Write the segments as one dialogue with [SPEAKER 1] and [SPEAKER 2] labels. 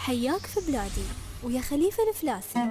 [SPEAKER 1] حياك في بلادي ويا خليفة الفلاسي.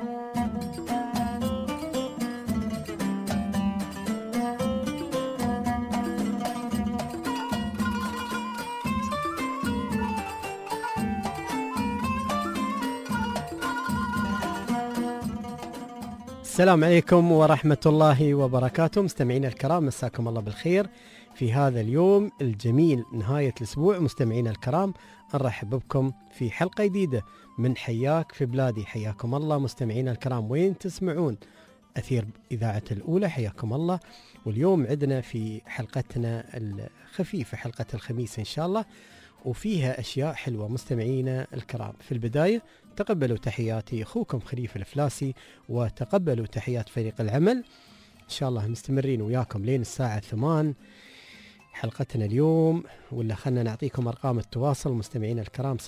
[SPEAKER 2] السلام عليكم ورحمة الله وبركاته. مستمعينا الكرام، مساكم الله بالخير في هذا اليوم الجميل نهاية الأسبوع. مستمعينا الكرام، نرحب بكم في حلقة جديدة من حياك في بلادي. حياكم الله مستمعينا الكرام وين تسمعون أثير إذاعة الأولى، حياكم الله. واليوم عندنا في حلقتنا الخفيفة حلقة الخميس إن شاء الله، وفيها أشياء حلوة. مستمعينا الكرام، في البداية تقبلوا تحياتي أخوكم خليفة الفلاسي، وتقبلوا تحيات فريق العمل. إن شاء الله مستمرين وياكم لين الساعة 8 حلقتنا اليوم. ولا خلنا نعطيكم أرقام التواصل مستمعينا الكرام: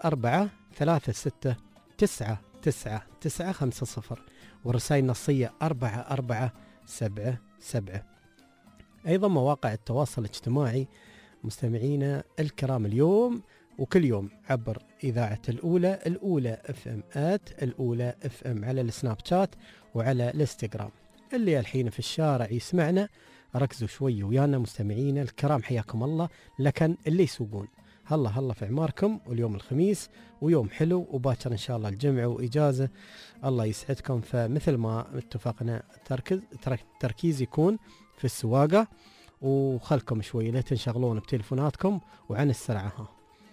[SPEAKER 2] 0436999950، والرسائل النصية 4477. أيضا مواقع التواصل الاجتماعي مستمعينا الكرام اليوم وكل يوم عبر إذاعة الأولى FM الأولى FM على السناب شات وعلى الانستغرام. اللي الحين في الشارع يسمعنا ركزوا شوي ويانا مستمعينا الكرام، حياكم الله. لكن اللي يسوقون هلا في عماركم، واليوم الخميس ويوم حلو، وباكر إن شاء الله الجمعة وإجازة، الله يسعدكم. فمثل ما اتفقنا تركيز يكون في السواقة، وخلكم شوي لا تنشغلون بتلفوناتكم وعن السرعة.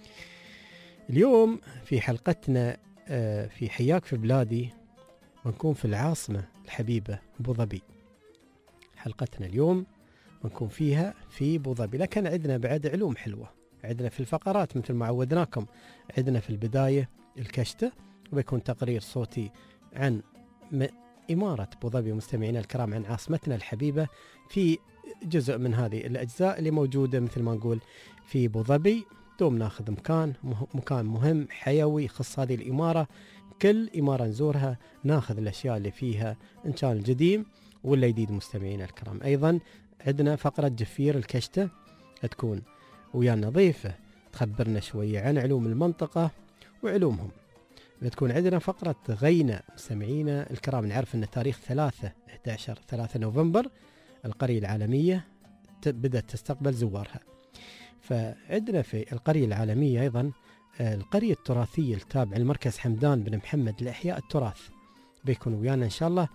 [SPEAKER 2] اليوم في حلقتنا في حياك في بلادي بنكون في العاصمة الحبيبة أبو ظبي. حلقتنا اليوم بنكون فيها في أبو ظبي، لكن عندنا بعد علوم حلوة. عندنا في الفقرات مثل ما عودناكم، عندنا في البداية الكشتة، وبيكون تقرير صوتي عن إمارة أبو ظبي مستمعينا الكرام، عن عاصمتنا الحبيبة، في جزء من هذه الأجزاء اللي موجودة مثل ما نقول في أبو ظبي. دوم ناخذ مكان مهم حيوي يخص هذه الإمارة. كل إمارة نزورها ناخذ الأشياء اللي فيها إن كان القديم ولا جديد مستمعينا الكرام. أيضا عندنا فقرة جفير الكشتة تكون ويانا ضيفة تخبرنا شوية عن علوم المنطقة وعلومهم. بتكون عندنا فقرة غينة مستمعينا الكرام. نعرف أن تاريخ 3 نوفمبر القرية العالمية بدأت تستقبل زوارها. فعندنا في القرية العالمية أيضا القرية التراثية التابعة لمركز حمدان بن محمد لإحياء التراث. بيكون ويانا إن شاء الله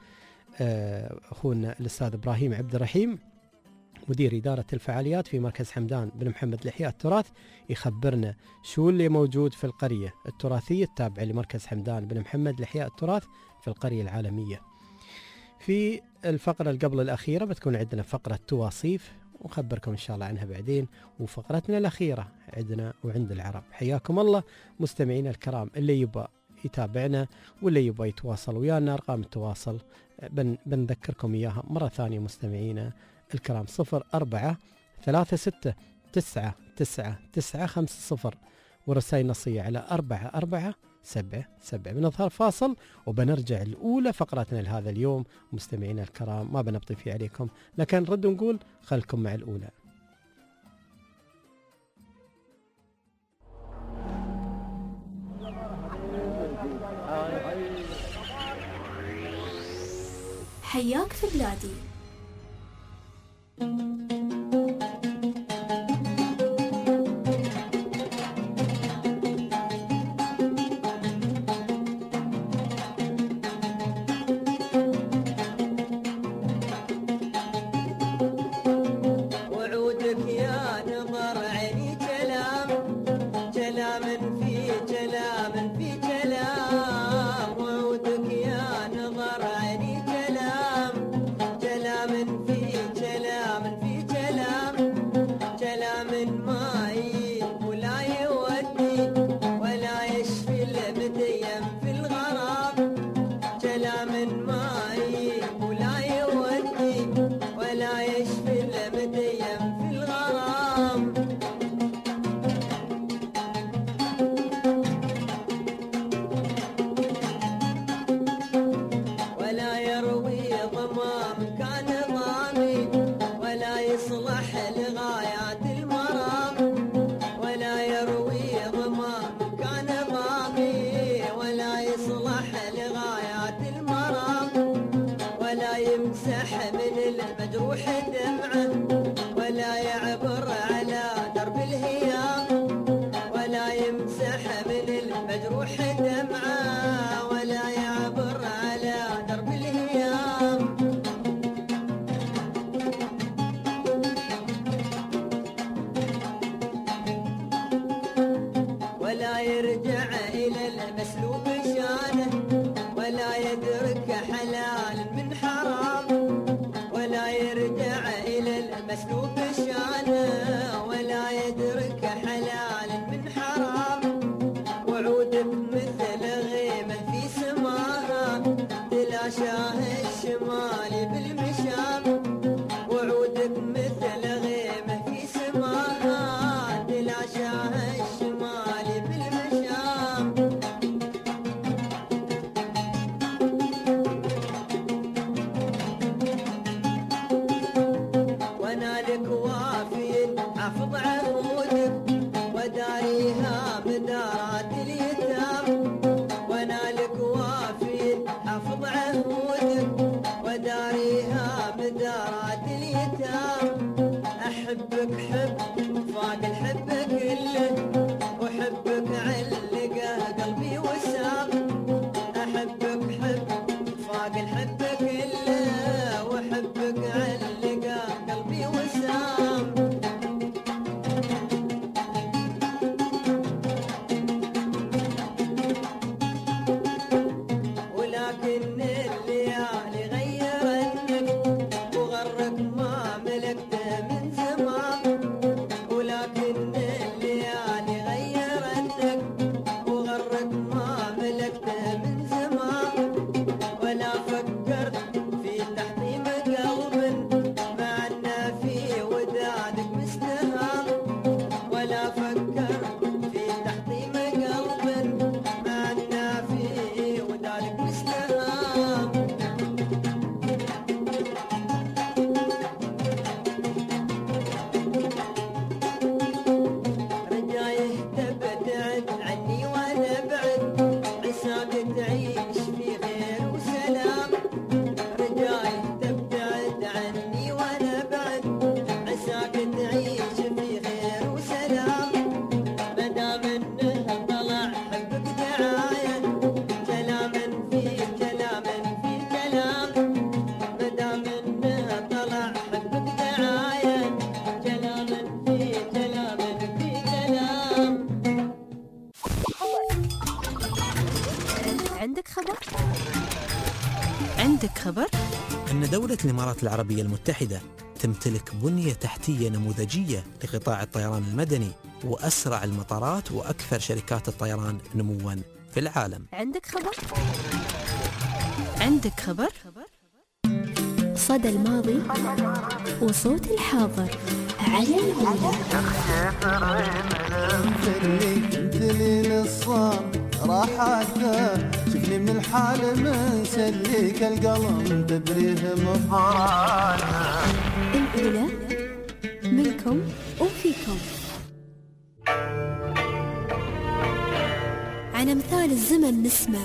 [SPEAKER 2] أخونا الأستاذ إبراهيم عبد الرحيم، مدير إدارة الفعاليات في مركز حمدان بن محمد لإحياء التراث، يخبرنا شو اللي موجود في القرية التراثية التابعة لمركز حمدان بن محمد لإحياء التراث في القرية العالمية. في الفقرة قبل الأخيرة بتكون عندنا فقرة تواصيف، ونخبركم إن شاء الله عنها بعدين. وفقرتنا الأخيرة عندنا وعند العرب. حياكم الله مستمعينا الكرام، اللي يبغى يتابعنا واللي يبغى يتواصل ويانا أرقام التواصل بنذكركم إياها مرة ثانية مستمعينا الكرام: 0436999950، ورسائل نصية على 4477. بنظهر فاصل وبنرجع الأولى فقراتنا لهذا اليوم مستمعينا الكرام، ما بنبطي فيه عليكم، لكن رد نقول خلكم مع الأولى.
[SPEAKER 1] حياك في بلادي.
[SPEAKER 3] ضمان كان ضامي ولا يصلح لغايات المرام. يرجع إلى المسلوب شانه ولا يدرك حلال من حرام ولا يرجع إلى المسلوب شانه ولا يدرك حلال من حرام وعودك مثل غيمة في سماها تلاشاه الشمال بالمشام وعودك مثل غيمة في سماها تلاشاه الشمال بالمشام وانا لك وافي حفظ عهودك وداريها مدارات اليتام وانا لك وافي حفظ عهودك وداريها مدارات اليتام احبك حب فاق الحب كله وحبك علقه قلبي وسام احبك حب فاق الحب كله وحبك علقه قلبي وسام ولكن الليالي غيرنك وغرك ما ملكته من زمان ولكن الليالي غيرنك وغرك ما ملكته من زمان ولا فكرت في تحطيم قلب مع انه في ودادك مستهام ولا فكرت في تحطيم قلب مع انه في ودادك مستهام رجايه تبتعد عني وانا بعد عساك تعيش في خير وسلام رجايه تبتعد عني وانا بعد عساك تعيش في خير وسلام مدام انه طلع حبك دعايه كلاما في كلام مدام انه طلع حبك دعايه كلاما في كلام
[SPEAKER 1] عندك خبر؟
[SPEAKER 4] عندك خبر؟
[SPEAKER 5] أن دولة الإمارات العربية المتحدة تمتلك بنية تحتية نموذجية لقطاع الطيران المدني وأسرع المطارات وأكثر شركات الطيران نمواً في العالم.
[SPEAKER 1] عندك خبر؟
[SPEAKER 4] عندك خبر؟
[SPEAKER 1] صدى الماضي وصوت الحاضر على الأولى.
[SPEAKER 6] دليل الصام راحته شفني من الحال مسليك القلم تبريه مفرانا
[SPEAKER 1] الأولى منكم وفيكم. عن أمثال الزمن نسمع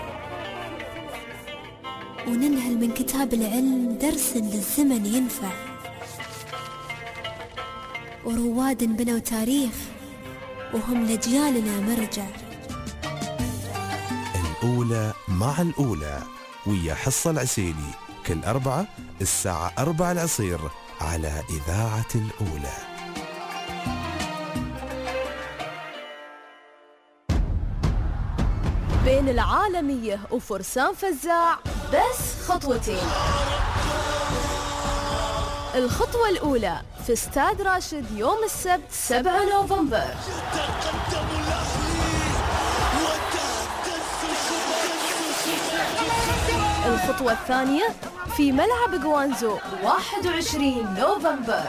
[SPEAKER 1] وننهل من كتاب العلم درس للزمن ينفع ورواد بنوا تاريخ وهم لأجيالنا مرجع.
[SPEAKER 7] الأولى مع الأولى ويا حصة العسيلي كل أربعة الساعة 4 العصير على إذاعة الأولى.
[SPEAKER 8] بين العالمية وفرسان فزاع بس خطوتين. الخطوة الأولى في استاد راشد يوم السبت 7 نوفمبر. الخطوة الثانية في ملعب جوانزو 21 نوفمبر.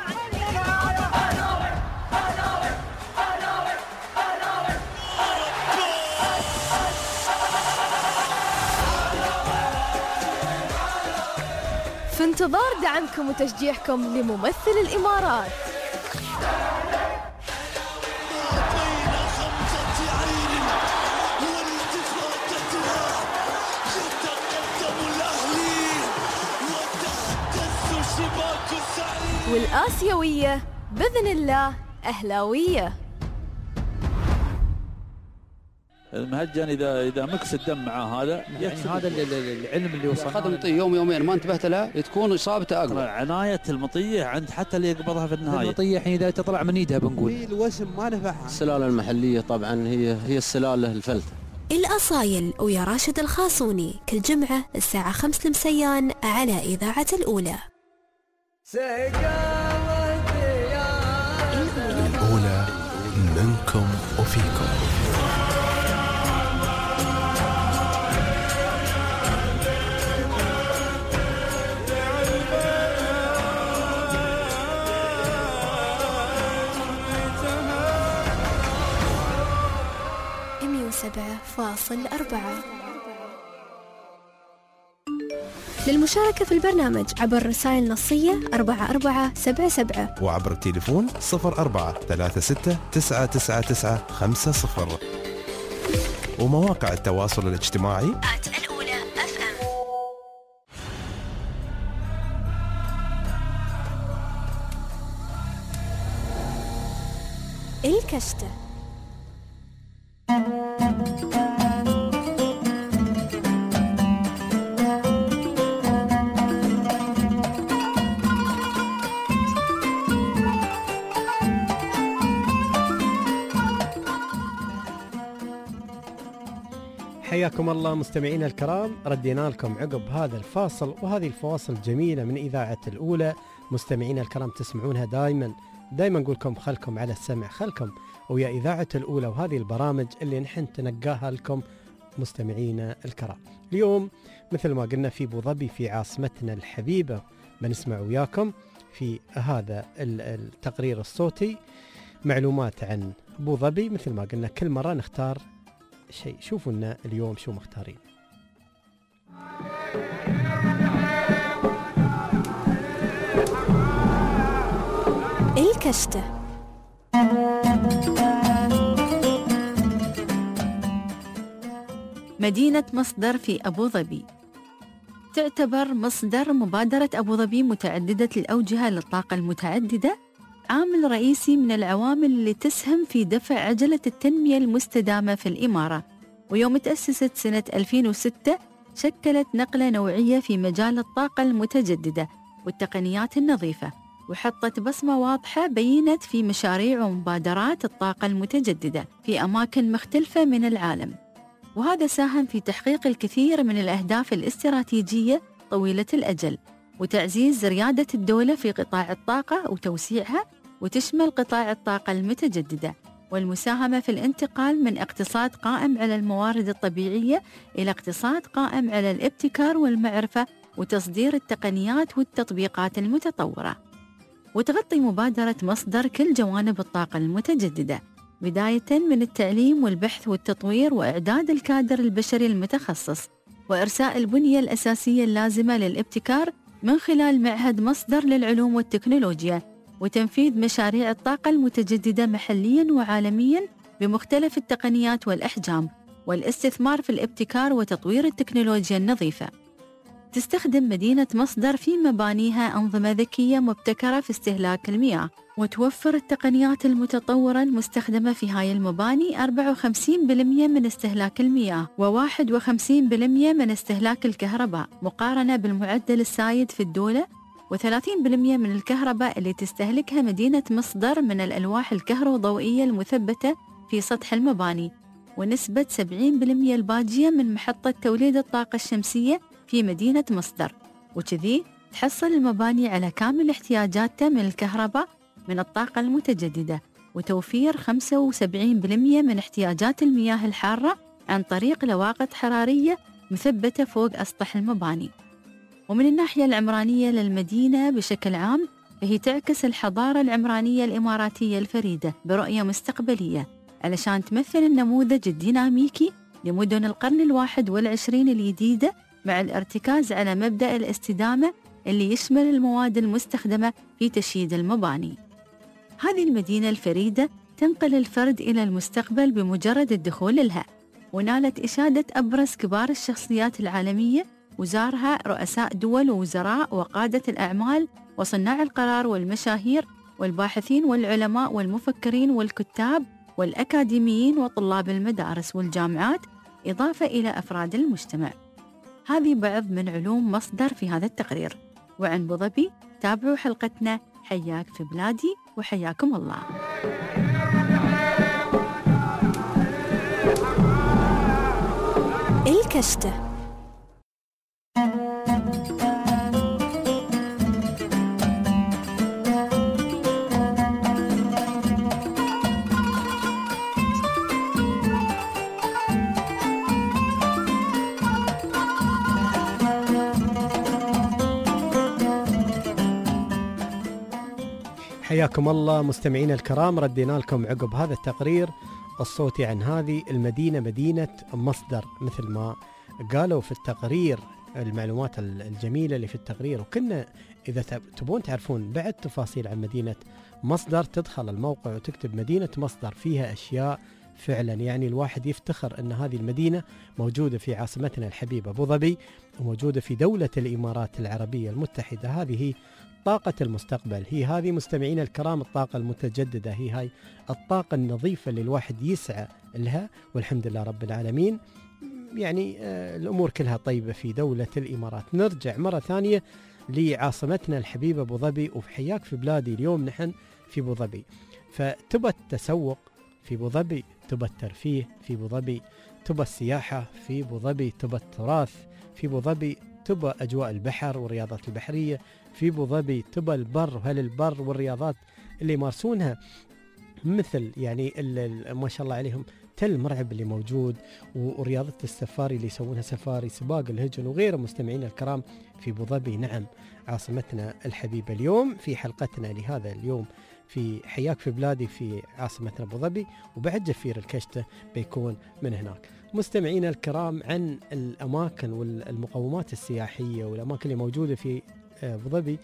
[SPEAKER 8] في انتظار دعمكم وتشجيعكم لممثل الإمارات. والآسيوية بإذن الله أهلاوية.
[SPEAKER 4] المهجن اذا مكس الدم مع هذا
[SPEAKER 9] يعني هذا العلم اللي وصلنا
[SPEAKER 10] اخذ مطيه يوم يومين ما انتبهت له تكون اصابته اقوى.
[SPEAKER 4] عنايه المطيه عند حتى اللي يقبضها في النهايه.
[SPEAKER 9] المطيه الحين اذا تطلع من ايدها بنقول
[SPEAKER 11] الوسم ما نفعها.
[SPEAKER 10] السلاله المحليه طبعا هي السلاله الفلته.
[SPEAKER 1] الأصايل ويا راشد الخاصوني كل جمعة الساعة 5 مسيان على إذاعة الأولى.
[SPEAKER 7] الأولى منكم وفيكم.
[SPEAKER 1] للمشاركة في البرنامج عبر رسائل نصية 4477
[SPEAKER 7] وعبر التليفون 0436999950 ومواقع التواصل الاجتماعي
[SPEAKER 1] الأولى FM. الكشتة.
[SPEAKER 2] حياكم الله مستمعينا الكرام، ردينا لكم عقب هذا الفاصل وهذه الفواصل الجميلة من إذاعة الأولى. مستمعينا الكرام تسمعونها دائما نقول لكم خلكم على السمع، خلكم ويا إذاعة الأولى وهذه البرامج اللي نحن تنقاها لكم مستمعينا الكرام. اليوم مثل ما قلنا في أبو ظبي في عاصمتنا الحبيبة بنسمع وياكم في هذا التقرير الصوتي معلومات عن أبو ظبي. مثل ما قلنا كل مرة نختار شيء، شوفوا لنا اليوم شو مختارين.
[SPEAKER 1] الكشتة.
[SPEAKER 12] مدينة مصدر في أبو ظبي. تعتبر مصدر مبادرة أبو ظبي متعددة الأوجهة للطاقة المتعددة عامل رئيسي من العوامل اللي تسهم في دفع عجلة التنمية المستدامة في الإمارة. ويوم تأسست سنة 2006 شكلت نقلة نوعية في مجال الطاقة المتجددة والتقنيات النظيفة، وحطت بصمة واضحة بينت في مشاريع ومبادرات الطاقة المتجددة في أماكن مختلفة من العالم. وهذا ساهم في تحقيق الكثير من الأهداف الاستراتيجية طويلة الأجل وتعزيز ريادة الدولة في قطاع الطاقة وتوسيعها، وتشمل قطاع الطاقة المتجددة والمساهمة في الانتقال من اقتصاد قائم على الموارد الطبيعية إلى اقتصاد قائم على الابتكار والمعرفة وتصدير التقنيات والتطبيقات المتطورة. وتغطي مبادرة مصدر كل جوانب الطاقة المتجددة، بداية من التعليم والبحث والتطوير وإعداد الكادر البشري المتخصص وإرساء البنية الأساسية اللازمة للابتكار من خلال معهد مصدر للعلوم والتكنولوجيا، وتنفيذ مشاريع الطاقة المتجددة محلياً وعالمياً بمختلف التقنيات والأحجام، والاستثمار في الابتكار وتطوير التكنولوجيا النظيفة. تستخدم مدينة مصدر في مبانيها أنظمة ذكية مبتكرة في استهلاك المياه، وتوفر التقنيات المتطورة المستخدمة في هاي المباني 54% من استهلاك المياه و51% من استهلاك الكهرباء، مقارنة بالمعدل السائد في الدولة، و30% من الكهرباء اللي تستهلكها مدينة مصدر من الألواح الكهروضوئية المثبتة في سطح المباني، ونسبة 70% الباقية من محطة توليد الطاقة الشمسية في مدينة مصدر. وكذي تحصل المباني على كامل احتياجاتها من الكهرباء من الطاقة المتجددة، وتوفير 75% من احتياجات المياه الحارة عن طريق لواقط حرارية مثبتة فوق أسطح المباني. ومن الناحية العمرانية للمدينة بشكل عام، فهي تعكس الحضارة العمرانية الإماراتية الفريدة برؤية مستقبلية، علشان تمثل النموذج الديناميكي لمدن القرن 21 الجديدة، مع الارتكاز على مبدأ الاستدامة اللي يشمل المواد المستخدمة في تشييد المباني. هذه المدينة الفريدة تنقل الفرد إلى المستقبل بمجرد الدخول لها، ونالت إشادة أبرز كبار الشخصيات العالمية، وزارها رؤساء دول ووزراء وقادة الأعمال وصناع القرار والمشاهير والباحثين والعلماء والمفكرين والكتاب والأكاديميين وطلاب المدارس والجامعات، إضافة إلى أفراد المجتمع. هذه بعض من علوم مصدر في هذا التقرير. وعن أبو ظبي تابعوا حلقتنا حياك في بلادي، وحياكم الله.
[SPEAKER 1] الكشتة.
[SPEAKER 2] حياكم الله مستمعينا الكرام، ردينا لكم عقب هذا التقرير الصوتي عن هذه المدينة، مدينة مصدر، مثل ما قالوا في التقرير المعلومات الجميلة اللي في التقرير. وكنا إذا تبون تعرفون بعد تفاصيل عن مدينة مصدر تدخل الموقع وتكتب مدينة مصدر، فيها أشياء فعلا يعني الواحد يفتخر أن هذه المدينة موجودة في عاصمتنا الحبيبة أبو ظبي، وموجودة في دولة الإمارات العربية المتحدة. هذه طاقة المستقبل، هي هذه مستمعين الكرام الطاقة المتجددة، هي هاي الطاقة النظيفة اللي الواحد يسعى لها، والحمد لله رب العالمين. يعني الأمور كلها طيبة في دولة الإمارات. نرجع مرة ثانية لعاصمتنا الحبيبة أبو ظبي، وحياك في بلادي. اليوم نحن في أبو ظبي، فتبى التسوق في أبو ظبي، تبى الترفيه في أبو ظبي، تبى السياحة في أبو ظبي، تبى التراث في أبو ظبي، تبى أجواء البحر والرياضات البحرية في أبو ظبي، تبى البر، هل البر والرياضات اللي يمارسونها مثل يعني ما شاء الله عليهم تل مرعب اللي موجود، ورياضة السفاري اللي يسوونها سفاري، سباق الهجن وغيره. مستمعين الكرام في أبو ظبي، نعم عاصمتنا الحبيبة. اليوم في حلقتنا لهذا اليوم في حياك في بلادي في عاصمتنا أبو ظبي، وبعد جفير الكشتة بيكون من هناك. مستمعين الكرام، عن الأماكن والمقومات السياحية والأماكن اللي موجودة في أبو ظبي،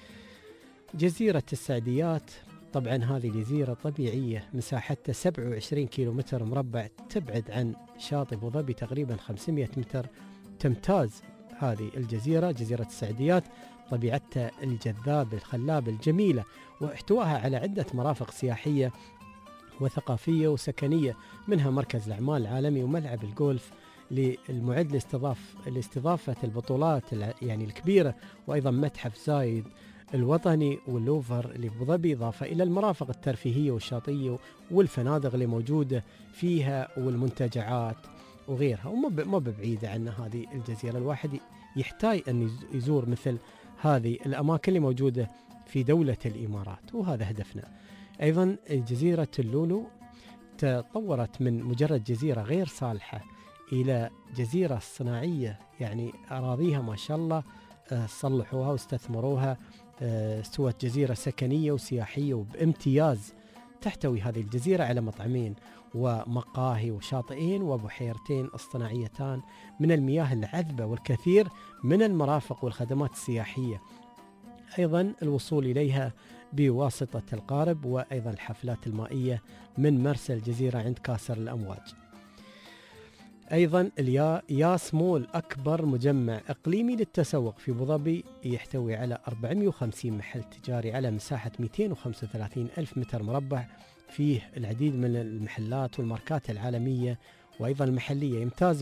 [SPEAKER 2] جزيرة السعديات. طبعا هذه جزيرة طبيعية مساحتها 27 كيلومتر مربع، تبعد عن شاطئ أبو ظبي تقريبا 500 متر. تمتاز هذه الجزيرة، جزيرة السعديات، طبيعتها الجذابة الخلابة الجميلة، واحتواها على عدة مرافق سياحية وثقافية وسكنية، منها مركز الأعمال العالمي وملعب الجولف للمعد لاستضافة البطولات يعني الكبيرة، وأيضا متحف زايد الوطني واللوفر اللي أبو ظبي، إضافة إلى المرافق الترفيهية والشاطئية والفنادق اللي موجودة فيها والمنتجعات وغيرها. وما بعيدة عن هذه الجزيرة، الواحد يحتاج أن يزور مثل هذه الأماكن اللي موجودة في دولة الإمارات، وهذا هدفنا. أيضا جزيرة اللولو تطورت من مجرد جزيرة غير صالحة إلى جزيرة صناعية، يعني أراضيها ما شاء الله صلحوها واستثمروها، استوت جزيرة سكنية وسياحية وبامتياز. تحتوي هذه الجزيرة على مطعمين ومقاهي وشاطئين وبحيرتين اصطناعيتان من المياه العذبة، والكثير من المرافق والخدمات السياحية، أيضا الوصول إليها بواسطة القارب، وأيضا الحفلات المائية من مرسى الجزيرة عند كاسر الأمواج. أيضا ياس مول أكبر مجمع إقليمي للتسوق في أبو ظبي، يحتوي على 450 محل تجاري على مساحة 235 ألف متر مربع، فيه العديد من المحلات والماركات العالمية وأيضا المحلية. يمتاز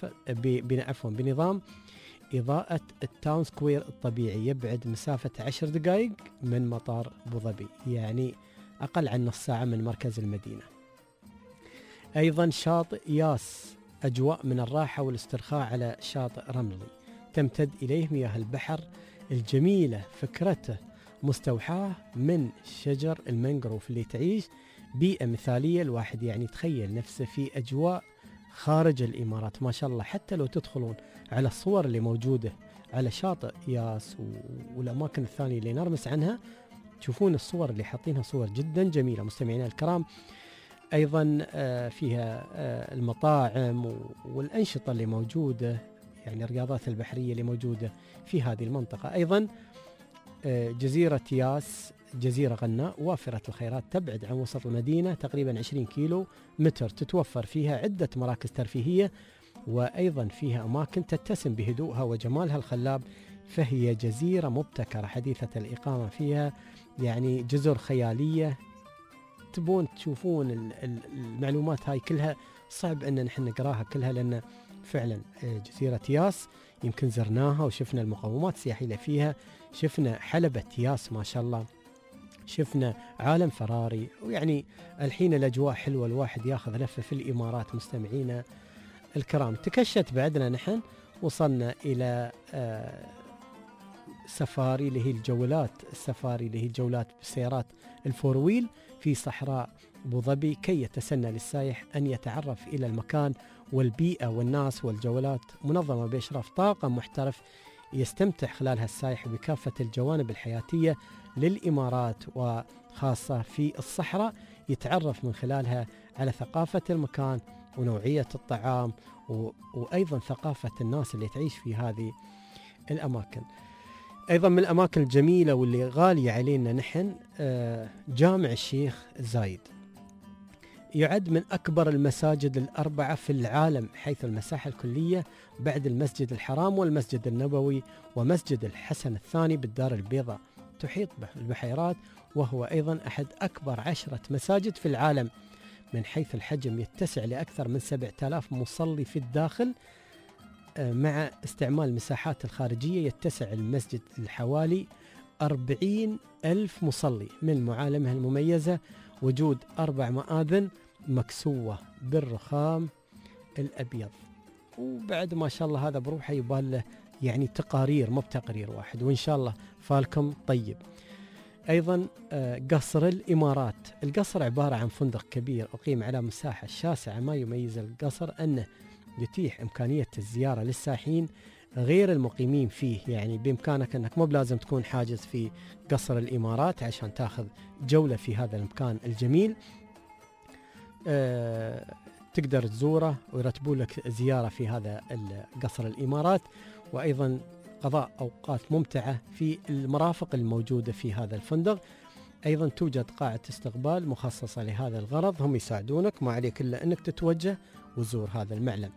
[SPEAKER 2] بنظام إضاءة التاون سكوير الطبيعي، يبعد مسافة 10 دقائق من مطار أبو ظبي، يعني أقل عن نص ساعة من مركز المدينة. أيضا شاطئ ياس، أجواء من الراحة والاسترخاء على شاطئ رملي، تمتد إليه مياه البحر الجميلة، فكرته مستوحاة من شجر المنغروف اللي تعيش بيئة مثالية. الواحد يعني تخيل نفسه في أجواء خارج الإمارات ما شاء الله. حتى لو تدخلون على الصور اللي موجودة على شاطئ ياس والأماكن الثانية اللي نرمس عنها، تشوفون الصور اللي حاطينها صور جدا جميلة مستمعينا الكرام. أيضا فيها المطاعم والأنشطة اللي موجودة، يعني الرياضات البحرية اللي موجودة في هذه المنطقة. أيضا جزيرة ياس جزيرة غناء وافرة الخيرات، تبعد عن وسط المدينة تقريبا 20 كيلو متر، تتوفر فيها عدة مراكز ترفيهية، وأيضا فيها أماكن تتسم بهدوءها وجمالها الخلاب. فهي جزيرة مبتكرة حديثة الإقامة فيها، يعني جزر خيالية تبون تشوفون المعلومات هاي كلها صعب أن نحن نقراها كلها، لأن فعلا جزيرة ياس يمكن زرناها وشفنا المقومات السياحية فيها، شفنا حلبة ياس ما شاء الله، شفنا عالم فراري، ويعني الحين الأجواء حلوة، الواحد ياخذ لفة في الإمارات. مستمعينا الكرام، تكشت بعدنا نحن وصلنا إلى سفاري اللي هي الجولات، السفاري اللي هي الجولات بالسيارات الفورويل في صحراء أبو ظبي، كي يتسنى للسائح أن يتعرف إلى المكان والبيئة والناس، والجولات منظمة بإشراف طاقم محترف يستمتع خلالها السائح بكافة الجوانب الحياتية للإمارات، وخاصة في الصحراء يتعرف من خلالها على ثقافة المكان ونوعية الطعام وأيضا ثقافة الناس اللي تعيش في هذه الأماكن. أيضا من الأماكن الجميلة واللي غالية علينا نحن جامع الشيخ زايد، يعد من أكبر المساجد الأربعة في العالم حيث المساحة الكلية بعد المسجد الحرام والمسجد النبوي ومسجد الحسن الثاني بالدار البيضاء، تحيط بالبحيرات، وهو أيضا أحد أكبر 10 مساجد في العالم من حيث الحجم، يتسع لأكثر من 7000 مصلي في الداخل، مع استعمال المساحات الخارجية يتسع المسجد لحوالي 40,000 مصلي. من معالمها المميزة وجود 4 مآذن مكسوة بالرخام الأبيض، وبعد ما شاء الله هذا بروحه يبال له يعني تقارير، مو بتقرير واحد، وإن شاء الله فالكم طيب. أيضا قصر الإمارات، القصر عبارة عن فندق كبير أقيم على مساحة شاسعة، ما يميز القصر أنه يتيح إمكانية الزيارة للسائحين غير المقيمين فيه، يعني بإمكانك أنك مو بلازم تكون حاجز في قصر الإمارات عشان تاخذ جولة في هذا المكان الجميل، تقدر تزوره ويرتبوا لك زيارة في هذا قصر الإمارات، وأيضا قضاء أوقات ممتعة في المرافق الموجودة في هذا الفندق. أيضا توجد قاعة استقبال مخصصة لهذا الغرض، هم يساعدونك، ما عليك إلا أنك تتوجه وتزور هذا المعلم.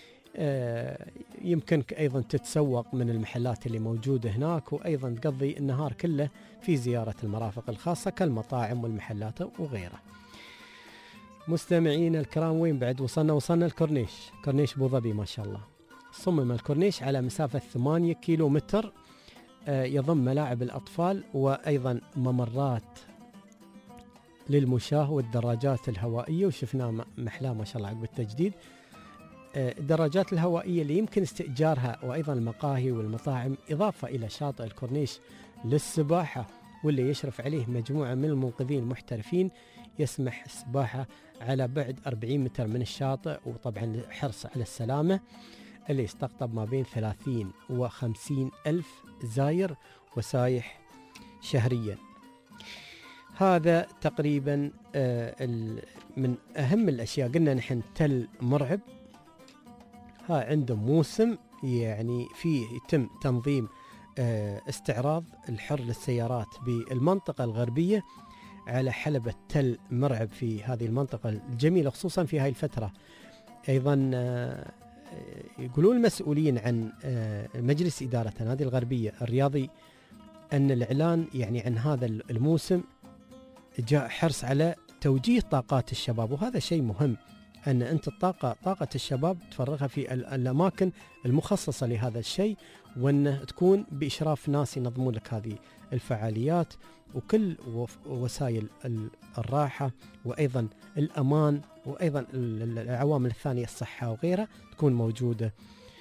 [SPEAKER 2] يمكنك أيضا تتسوق من المحلات اللي موجودة هناك، وأيضا تقضي النهار كله في زيارة المرافق الخاصة كالمطاعم والمحلات وغيرها. مستمعين الكرام، وين بعد وصلنا الكورنيش، كورنيش أبو ظبي ما شاء الله. صمم الكورنيش على مسافة 8 كيلو متر، يضم ملاعب الأطفال وأيضا ممرات للمشاة والدراجات الهوائية، وشفنا محلاه ما شاء الله عقب التجديد. الدراجات الهوائية اللي يمكن استئجارها، وأيضا المقاهي والمطاعم، إضافة إلى شاطئ الكورنيش للسباحة واللي يشرف عليه مجموعة من المنقذين المحترفين، يسمح السباحة على بعد 40 متر من الشاطئ، وطبعا حرص على السلامة، اللي يستقطب ما بين 30 و50 ألف زاير وسايح شهريا. هذا تقريبا من أهم الأشياء. قلنا نحن تل مرعب، ها عنده موسم يعني فيه يتم تنظيم استعراض الحر للسيارات بالمنطقة الغربية على حلبة تل مرعب في هذه المنطقة الجميلة، خصوصا في هاي الفترة. أيضا يقولون المسؤولين عن مجلس إدارة النادي الغربية الرياضي أن الإعلان يعني عن هذا الموسم جاء حرص على توجيه طاقات الشباب، وهذا شيء مهم، أن أنت طاقة الشباب تفرغها في الأماكن المخصصة لهذا الشيء، وأن تكون بإشراف ناس ينظمون لك هذه الفعاليات، وكل وسائل الراحة وأيضا الأمان وأيضا العوامل الثانية الصحة وغيرها تكون موجودة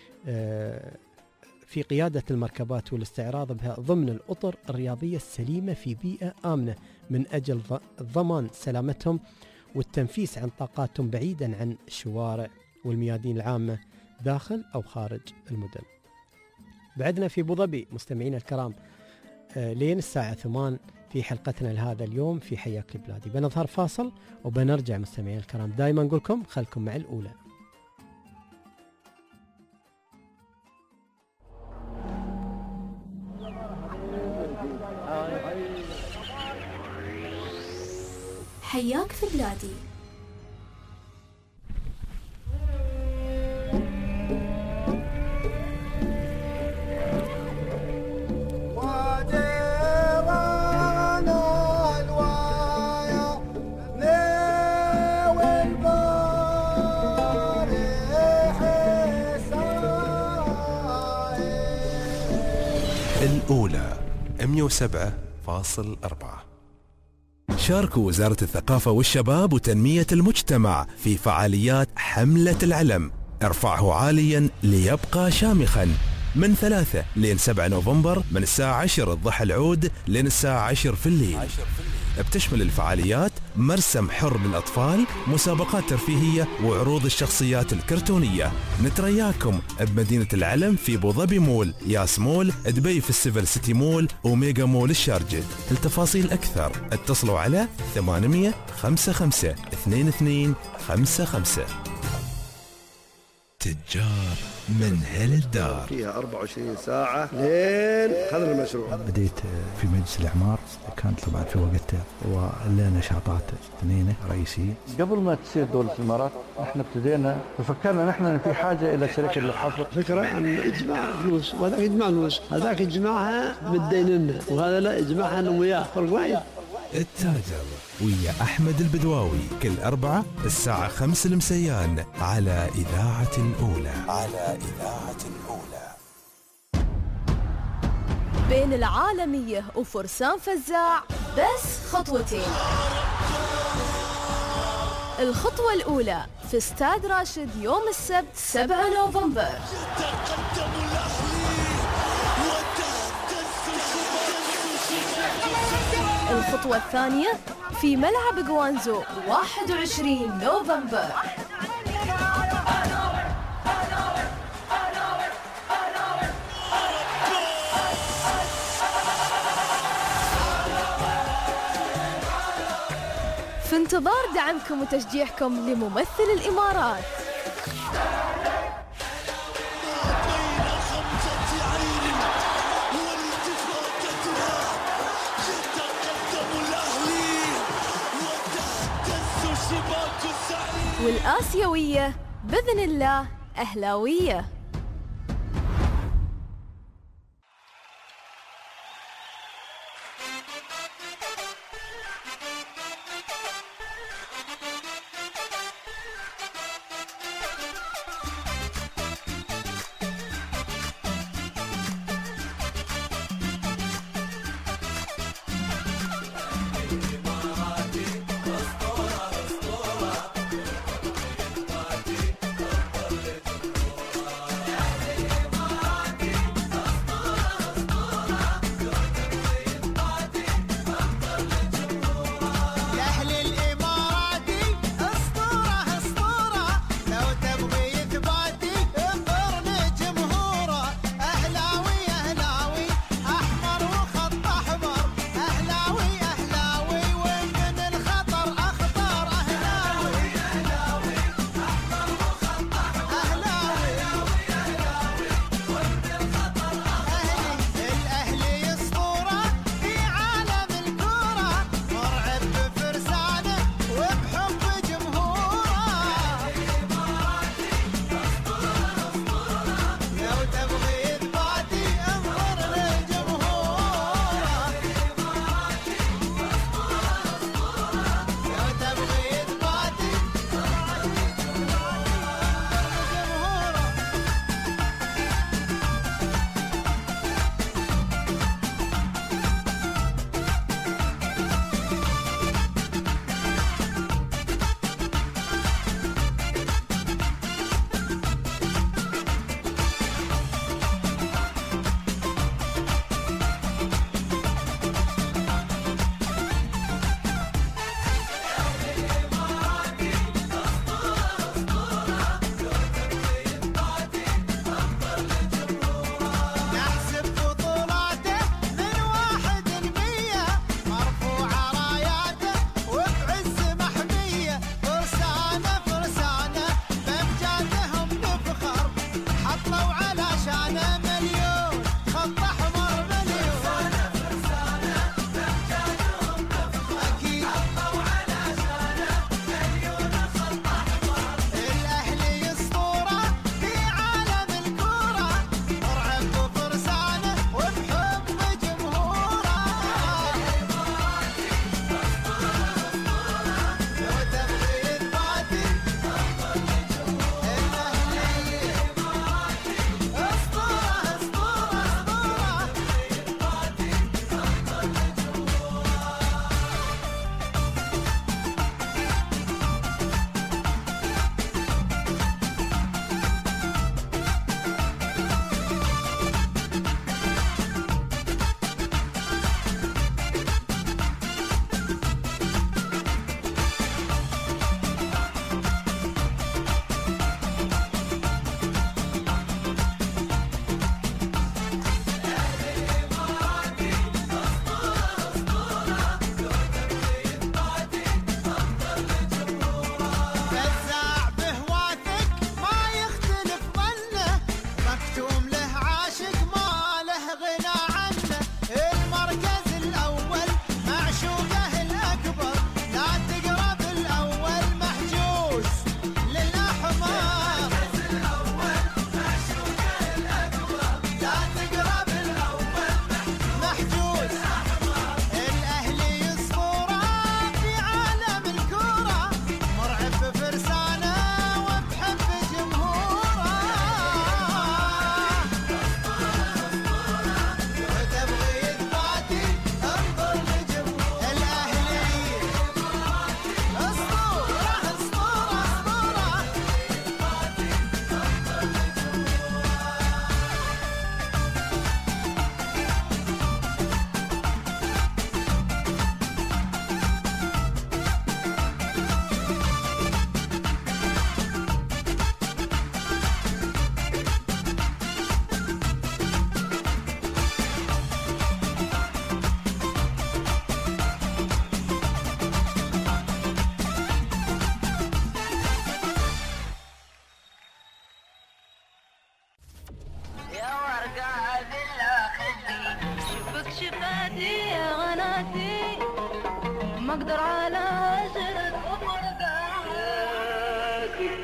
[SPEAKER 2] في قيادة المركبات والاستعراض بها ضمن الأطر الرياضية السليمة في بيئة آمنة من أجل ضمان سلامتهم والتنفيس عن طاقاتهم بعيدا عن الشوارع والميادين العامة داخل أو خارج المدن. بعدنا في أبو ظبي مستمعين الكرام لين الساعة 8 في حلقتنا لهذا اليوم في حياك بلادي. بنظهر فاصل وبنرجع مستمعين الكرام. دائما نقولكم خلكم مع الأولى.
[SPEAKER 1] حياك في بلادي.
[SPEAKER 7] 107.4. شاركوا وزارة الثقافة والشباب وتنمية المجتمع في فعاليات حملة العلم. ارفعه عاليا ليبقى شامخا، من 3 لين 7 نوفمبر، من الساعة 10 الضحى العود لين الساعة 10 في الليل. بتشمل الفعاليات مرسم حر للأطفال، مسابقات ترفيهية، وعروض الشخصيات الكرتونية. نترياكم بمدينة العلم في أبو ظبي مول، ياس مول، دبي فيستيفال سيتي مول، وميجا مول الشارجة. التفاصيل أكثر اتصلوا على 855 2255. تجار من هالدار
[SPEAKER 11] فيها 24 ساعة لين هذا المشروع.
[SPEAKER 13] بديت في مجلس الإعمار، كانت طبعا في وقتها ولنا نشاطات اثنين رئيسية.
[SPEAKER 14] قبل ما تصير دولة الإمارات احنا ابتدينا وفكرنا نحن ان في حاجة إلى شركة للحفر.
[SPEAKER 11] فكرة أن إجماع فلوس، وهذاك يجمع فلوس، هذاك يجمعها بالديننا، وهذا لا يجمعها أنا وياه، فرق وايد.
[SPEAKER 7] التاجر ويا أحمد البدواوي كل 4 الساعة 5 المسيان على إذاعة الأولى.
[SPEAKER 8] بين العالمية وفرسان فزاع بس خطوتين. الخطوة الأولى في استاد راشد يوم السبت 7 نوفمبر. الخطوة الثانية في ملعب جوانزو 21 نوفمبر. في انتظار دعمكم وتشجيعكم لممثل الإمارات. والآسيوية بإذن الله أهلاوية.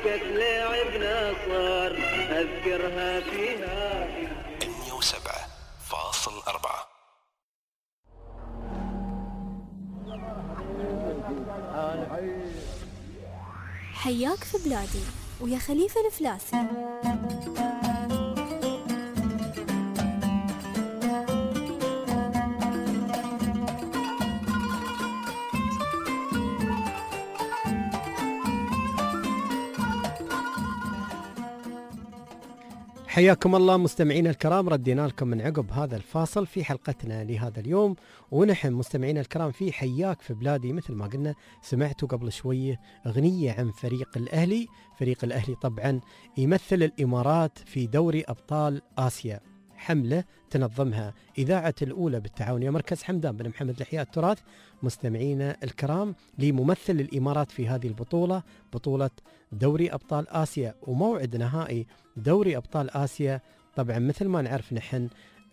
[SPEAKER 3] وقت لعبنا صار أذكرها فيها
[SPEAKER 7] 107.4.
[SPEAKER 1] حياك في بلادي ويا خليفة الفلاسي.
[SPEAKER 2] حياكم الله مستمعينا الكرام، ردينا لكم من عقب هذا الفاصل في حلقتنا لهذا اليوم، ونحن مستمعينا الكرام في حياك في بلادي مثل ما قلنا سمعتوا قبل شوية أغنية عن فريق الأهلي. فريق الأهلي طبعا يمثل الإمارات في دوري أبطال آسيا، حملة تنظمها إذاعة الأولى بالتعاون يا مركز حمدان بن محمد لإحياء التراث مستمعينا الكرام لممثل الإمارات في هذه البطولة، بطولة دوري أبطال آسيا. وموعد نهائي دوري أبطال آسيا طبعا مثل ما نعرف نحن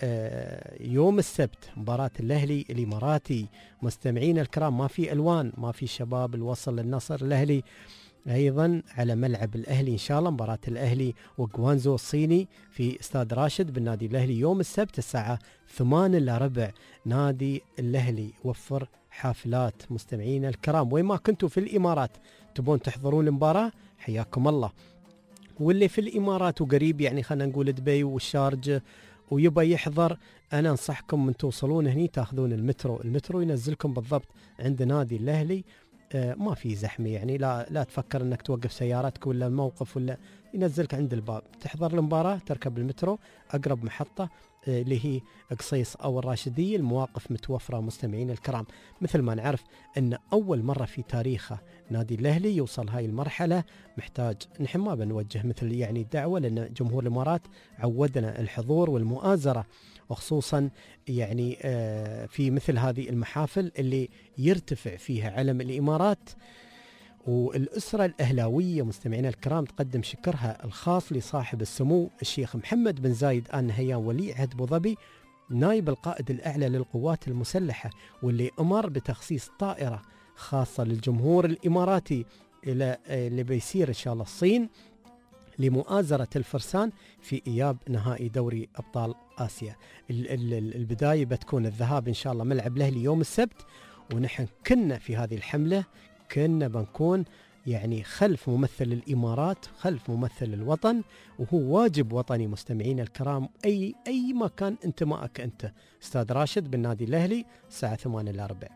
[SPEAKER 2] يوم السبت مباراة الأهلي الإماراتي. مستمعينا الكرام ما في ألوان، ما في شباب الوصل للنصر، الأهلي أيضا على ملعب الأهلي إن شاء الله. مباراة الأهلي وغوانزو الصيني في استاد راشد بالنادي الأهلي يوم السبت الساعة 8:15. نادي الأهلي وفر حافلات. مستمعينا الكرام وين ما كنتوا في الإمارات تبون تحضرون المباراة حياكم الله، واللي في الإمارات وقريب يعني خلينا نقول دبي والشارجة ويبى يحضر، أنا أنصحكم من توصلون هني تأخذون المترو ينزلكم بالضبط عند نادي الأهلي. ما في زحمة يعني، لا تفكر أنك توقف سيارتك ولا الموقف، ولا ينزلك عند الباب تحضر المباراة تركب المترو أقرب محطة اللي هي قصيص أو الراشدية. المواقف متوفرة مستمعين الكرام. مثل ما نعرف أن أول مرة في تاريخه نادي الأهلي يوصل هاي المرحلة، محتاج نحن ما بنوجه مثل يعني الدعوة لأن جمهور الإمارات عودنا الحضور والمؤازرة، وخصوصا يعني في مثل هذه المحافل اللي يرتفع فيها علم الإمارات. والأسرة الأهلاوية مستمعينا الكرام تقدم شكرها الخاص لصاحب السمو الشيخ محمد بن زايد آل نهيان ولي عهد أبو ظبي نائب القائد الأعلى للقوات المسلحة، واللي أمر بتخصيص طائرة خاصة للجمهور الإماراتي اللي بيسير إن شاء الله الصين لمؤازرة الفرسان في إياب نهائي دوري أبطال آسيا. البداية بتكون الذهاب إن شاء الله ملعب الأهلي يوم السبت، ونحن كنا في هذه الحملة كنا بنكون يعني خلف ممثل الإمارات، خلف ممثل الوطن، وهو واجب وطني مستمعين الكرام. أي مكان انتمائك أنت. استاد راشد بالنادي الأهلي الساعة 8:15.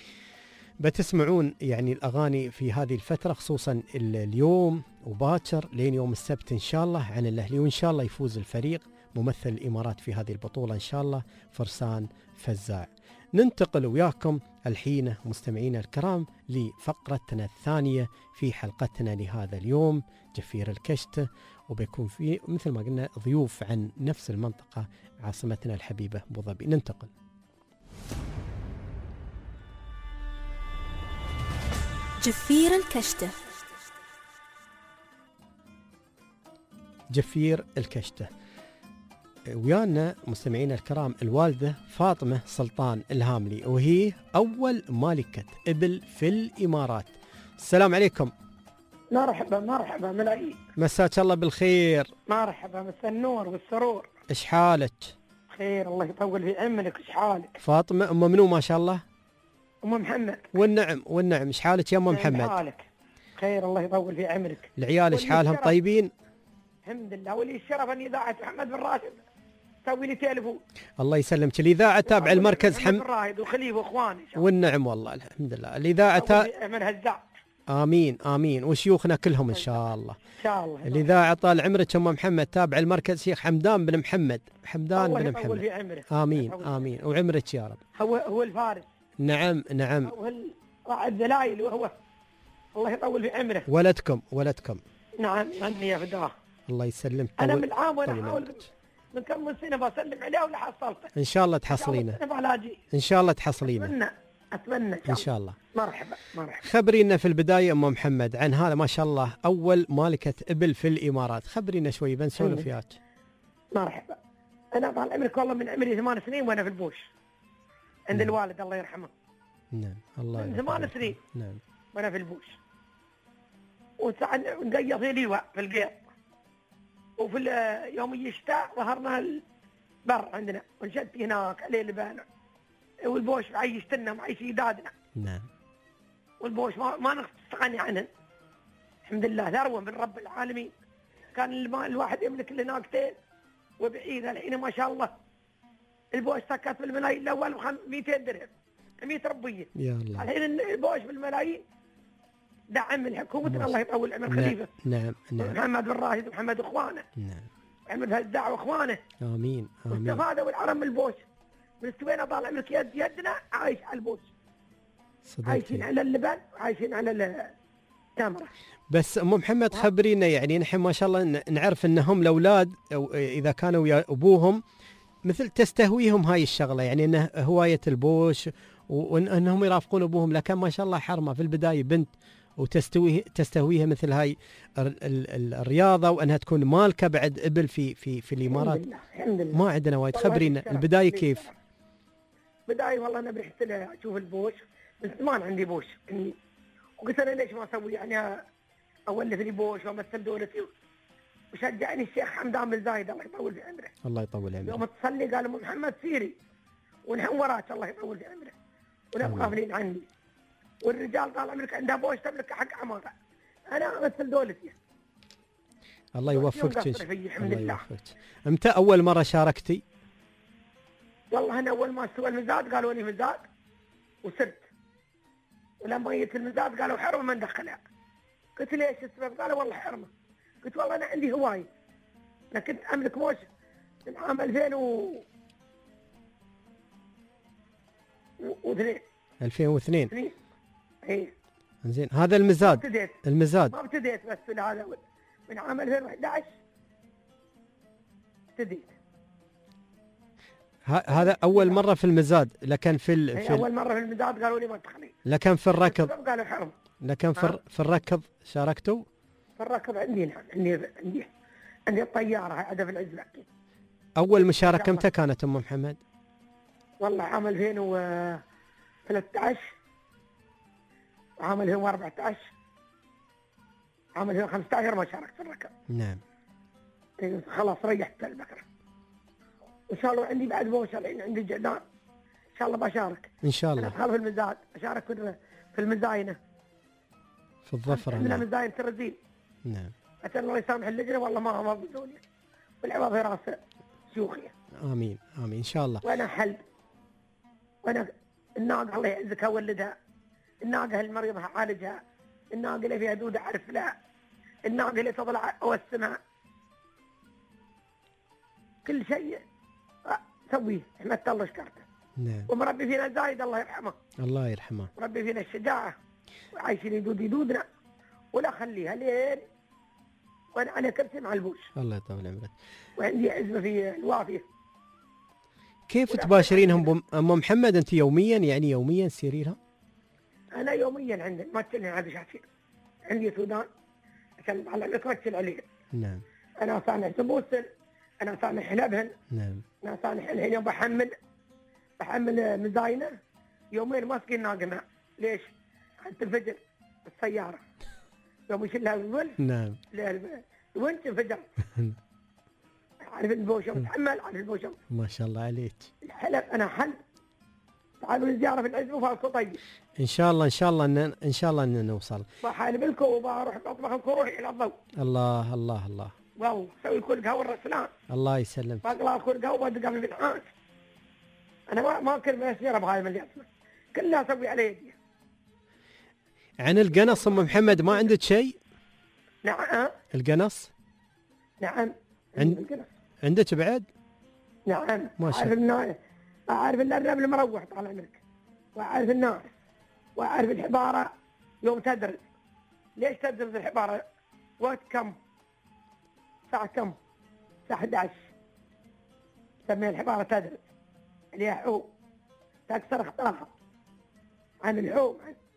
[SPEAKER 2] بتسمعون يعني الأغاني في هذه الفترة خصوصا اليوم وباكر لين يوم السبت إن شاء الله عن الأهلي، وإن شاء الله يفوز الفريق ممثل الإمارات في هذه البطولة إن شاء الله فرسان فزاع. ننتقل وياكم الحين مستمعينا الكرام لفقرتنا الثانية في حلقتنا لهذا اليوم جفير الكشتة، وبيكون في مثل ما قلنا ضيوف عن نفس المنطقة عاصمتنا الحبيبة أبو ظبي. ننتقل.
[SPEAKER 1] جفير الكشتة.
[SPEAKER 2] جفير الكشتة ويانا مستمعينا الكرام الوالدة فاطمة سلطان الهاملي، وهي أول مالكة إبل في الإمارات. السلام عليكم.
[SPEAKER 15] مرحبا ملايين.
[SPEAKER 2] مساك الله بالخير.
[SPEAKER 15] مرحبا، مسا النور والسرور.
[SPEAKER 2] إيش حالك؟
[SPEAKER 15] خير الله يطول في عمرك. إيش حالك؟
[SPEAKER 2] فاطمة أم منو ما شاء الله؟
[SPEAKER 15] أم محمد.
[SPEAKER 2] والنعم إيش حالك يا أم محمد؟
[SPEAKER 15] حالك خير الله يطول في عمرك.
[SPEAKER 2] العيال إيش حالهم طيبين؟
[SPEAKER 15] الحمد لله، ولي الشرف أن إذاعة محمد بن راشد سوي لي تليفون.
[SPEAKER 2] الله يسلمك. الإذاعة تابع المركز
[SPEAKER 15] محمد بن راشد وخليفه وإخواني.
[SPEAKER 2] والنعم والله الحمد لله. الإذاعة
[SPEAKER 15] من هزاع.
[SPEAKER 2] آمين وشيوخنا كلهم إن شاء الله.
[SPEAKER 15] إن شاء الله.
[SPEAKER 2] الإذاعة طال عمرك أم محمد تابع المركز شيخ حمدان بن محمد.
[SPEAKER 15] الله يطول في عمرك.
[SPEAKER 2] آمين وعمرك يا رب.
[SPEAKER 15] هو الفارس.
[SPEAKER 2] نعم.
[SPEAKER 15] هو راعي الدلائل، وهو الله يطول في عمره.
[SPEAKER 2] ولدكم. نعم
[SPEAKER 15] عني يا فداه.
[SPEAKER 2] الله يسلمك.
[SPEAKER 15] أنا من عام وأنا أحاول من كم سنة بسلم عليه ولا حصلته.
[SPEAKER 2] إن شاء الله تحصلينه. إن شاء الله تحصلينه.
[SPEAKER 15] أتمنى
[SPEAKER 2] إن شاء الله.
[SPEAKER 15] مرحبا.
[SPEAKER 2] خبرينا في البداية أم محمد عن هذا ما شاء الله أول مالكة إبل في الإمارات، خبرينا شوي بنسولف وياك.
[SPEAKER 15] مرحبا. أنا طال عمرك والله من عمري 8 سنين وأنا في البوش عند الوالد الله يرحمه.
[SPEAKER 2] نعم الله
[SPEAKER 15] من 8 سنين.
[SPEAKER 2] نعم.
[SPEAKER 15] وأنا في البوش، ونقيض ليوة في القيط. وفي يوم الشتاء ظهرنا البر عندنا ونشد هناك عليه لبان، والبوش عيشتنا معيش يدادنا.
[SPEAKER 2] نعم.
[SPEAKER 15] والبوش ما نستغني عنه الحمد لله، ثروة من رب العالمين. كان الواحد يملك له ناقتين وبعيد، الحين ما شاء الله البوش سكت بالملايين الاول 200 درهم 100 ربيه.
[SPEAKER 2] يا الله.
[SPEAKER 15] الحين البوش بالملايين دعم من حكومتنا الله يطول عمر خليفه.
[SPEAKER 2] نعم.
[SPEAKER 15] محمد بن راشد ومحمد اخوانه.
[SPEAKER 2] نعم.
[SPEAKER 15] محمد هالدع واخوانه.
[SPEAKER 2] امين.
[SPEAKER 15] واستفادوا والعرب من البوش. من استوينا طال عمرك يدنا عايش على البوش. عايشين على اللبن وعايشين على التمره.
[SPEAKER 2] بس ام محمد خبرينا، يعني نحن ما شاء الله نعرف انهم الاولاد أو اذا كانوا ويا ابوهم مثل تستهويهم هاي الشغله، يعني انه هوايه البوش وانهم يرافقون ابوهم، لكن ما شاء الله حرمه في البدايه بنت وتستهويها مثل هاي الرياضه، وانها تكون مالكه بعد ابل في الامارات.
[SPEAKER 15] الحمد لله.
[SPEAKER 2] ما عندنا وايد. خبرينا البدايه كيف؟
[SPEAKER 15] بدايه والله انا رحت له اشوف البوش من زمان، عندي بوش وقلت انا ليش ما اسوي يعني اولف لي بوش وامثل دولتي. وشجعني الشيخ حمدان بن زايد الله يطول في عمره.
[SPEAKER 2] الله يطول عمره.
[SPEAKER 15] يوم تصلي قال ام محمد سيري ونحن وراك الله يطول في عمره ونبقى غافلين عني. والرجال طال عمرك عندها بوش تملك حق عماره، انا امثل دولتي.
[SPEAKER 2] الله يوفقك.
[SPEAKER 15] الحمد لله.
[SPEAKER 2] امتى اول مره شاركتي؟
[SPEAKER 15] والله انا اول ما استوى المزاد قالوا لي مزاد وسرت، ولما جيت المزاد قالوا حرمه ما ندخلها. قلت ليش السبب؟ قالوا والله حرمه. قلت والله انا عندي هوايه، انا كنت املك موش من عام
[SPEAKER 2] 2002.
[SPEAKER 15] ايه.
[SPEAKER 2] زين هذا المزاد. المزاد
[SPEAKER 15] ما ابتديت بس في هذا من عام 2011 ابتديت.
[SPEAKER 2] هذا اول مره في المزاد، لكن في
[SPEAKER 15] اول مره في المزاد قالوا لي ما تدخلي.
[SPEAKER 2] لكن في الركض
[SPEAKER 15] قالوا حرم.
[SPEAKER 2] لكن في الركض شاركتوا؟
[SPEAKER 15] في الركض عندي نعم، عندي الطياره هاي هدف العزله.
[SPEAKER 2] اول مشاركه متى كانت ام محمد؟
[SPEAKER 15] والله عام 2013 وعام 2014 عام 2015 ما شاركت في الركض.
[SPEAKER 2] نعم.
[SPEAKER 15] خلاص ريحت البكره. وان شاء الله عندي بعد بوش الحين عندي جدان ان شاء الله بشارك.
[SPEAKER 2] ان شاء الله.
[SPEAKER 15] ادخل في المزاد اشارك في المزاينه.
[SPEAKER 2] في الظفر.
[SPEAKER 15] عندنا مزاينه الرزين.
[SPEAKER 2] نعم.
[SPEAKER 15] عشان الله يسامح اللجنه والله ما بدوني والعوض في راس شيوخي.
[SPEAKER 2] امين امين ان شاء الله.
[SPEAKER 15] وانا حلب وانا الناقه الله يعزك ولدها، الناقه المريضه عالجها، الناقه اللي فيها دود اعرف لها، الناقه اللي تطلع اوسمها، كل شيء سويه حمدت الله شكرته.
[SPEAKER 2] نعم.
[SPEAKER 15] ومربي فينا زايد الله يرحمه.
[SPEAKER 2] الله يرحمه.
[SPEAKER 15] مربي فينا الشجاعه وعايشين يدودنا ولا خليها لين وانا على كرسي مع البوش.
[SPEAKER 2] الله يطول عمرك.
[SPEAKER 15] وعندي عزبه في الوافيه.
[SPEAKER 2] كيف تباشرينهم ام محمد؟ انت يوميا يعني يوميا تسيرينها؟
[SPEAKER 15] انا يوميا عندي ما تشيلني هذا شخصي. عندي سودان عشان على الكوتشل عليه.
[SPEAKER 2] نعم.
[SPEAKER 15] انا صانع سبوسل، انا صانع حلبهن.
[SPEAKER 2] نعم.
[SPEAKER 15] انا صانع الحين يوم بحمل مزاينه يومين ما اسقي الناقه ماء. ليش؟ اخذت الفجر بالسياره يوم يشيلها الولد.
[SPEAKER 2] نعم.
[SPEAKER 15] الونش انفجر. عارف البوشة متحمل، عارف البوشة.
[SPEAKER 2] ما شاء الله عليك.
[SPEAKER 15] الحلب انا حلب. تعالوا الزياره في العزبه وفالكو طيب.
[SPEAKER 2] ان شاء الله ان شاء الله ان نوصل.
[SPEAKER 15] بحالب لكم وبروح اطبخ لكم روحي الى الضوء.
[SPEAKER 2] الله الله الله.
[SPEAKER 15] والله اسوي كل قهوه الرسلان.
[SPEAKER 2] الله يسلمك.
[SPEAKER 15] باقي كل قهوه بدقها في النحاس. انا ما اكل من السياره بهاي من الاسماء. كلها اسوي على يدي.
[SPEAKER 2] عن القنص ام محمد ما عندك شيء؟
[SPEAKER 15] نعم.
[SPEAKER 2] القنص؟
[SPEAKER 15] نعم.
[SPEAKER 2] عندك بعد؟
[SPEAKER 15] نعم.
[SPEAKER 2] ما شاء الله.
[SPEAKER 15] أعرف الرمل مروح طال عمرك، وأعرف الناس، وأعرف الحبارة يوم تدرس. ليش تدرس الحبارة؟ وقت كم؟ ساعة كم؟ الساعة 11 تسميها الحبارة تدرس اللي هي حوم تكسر اخطارها عن الحوم.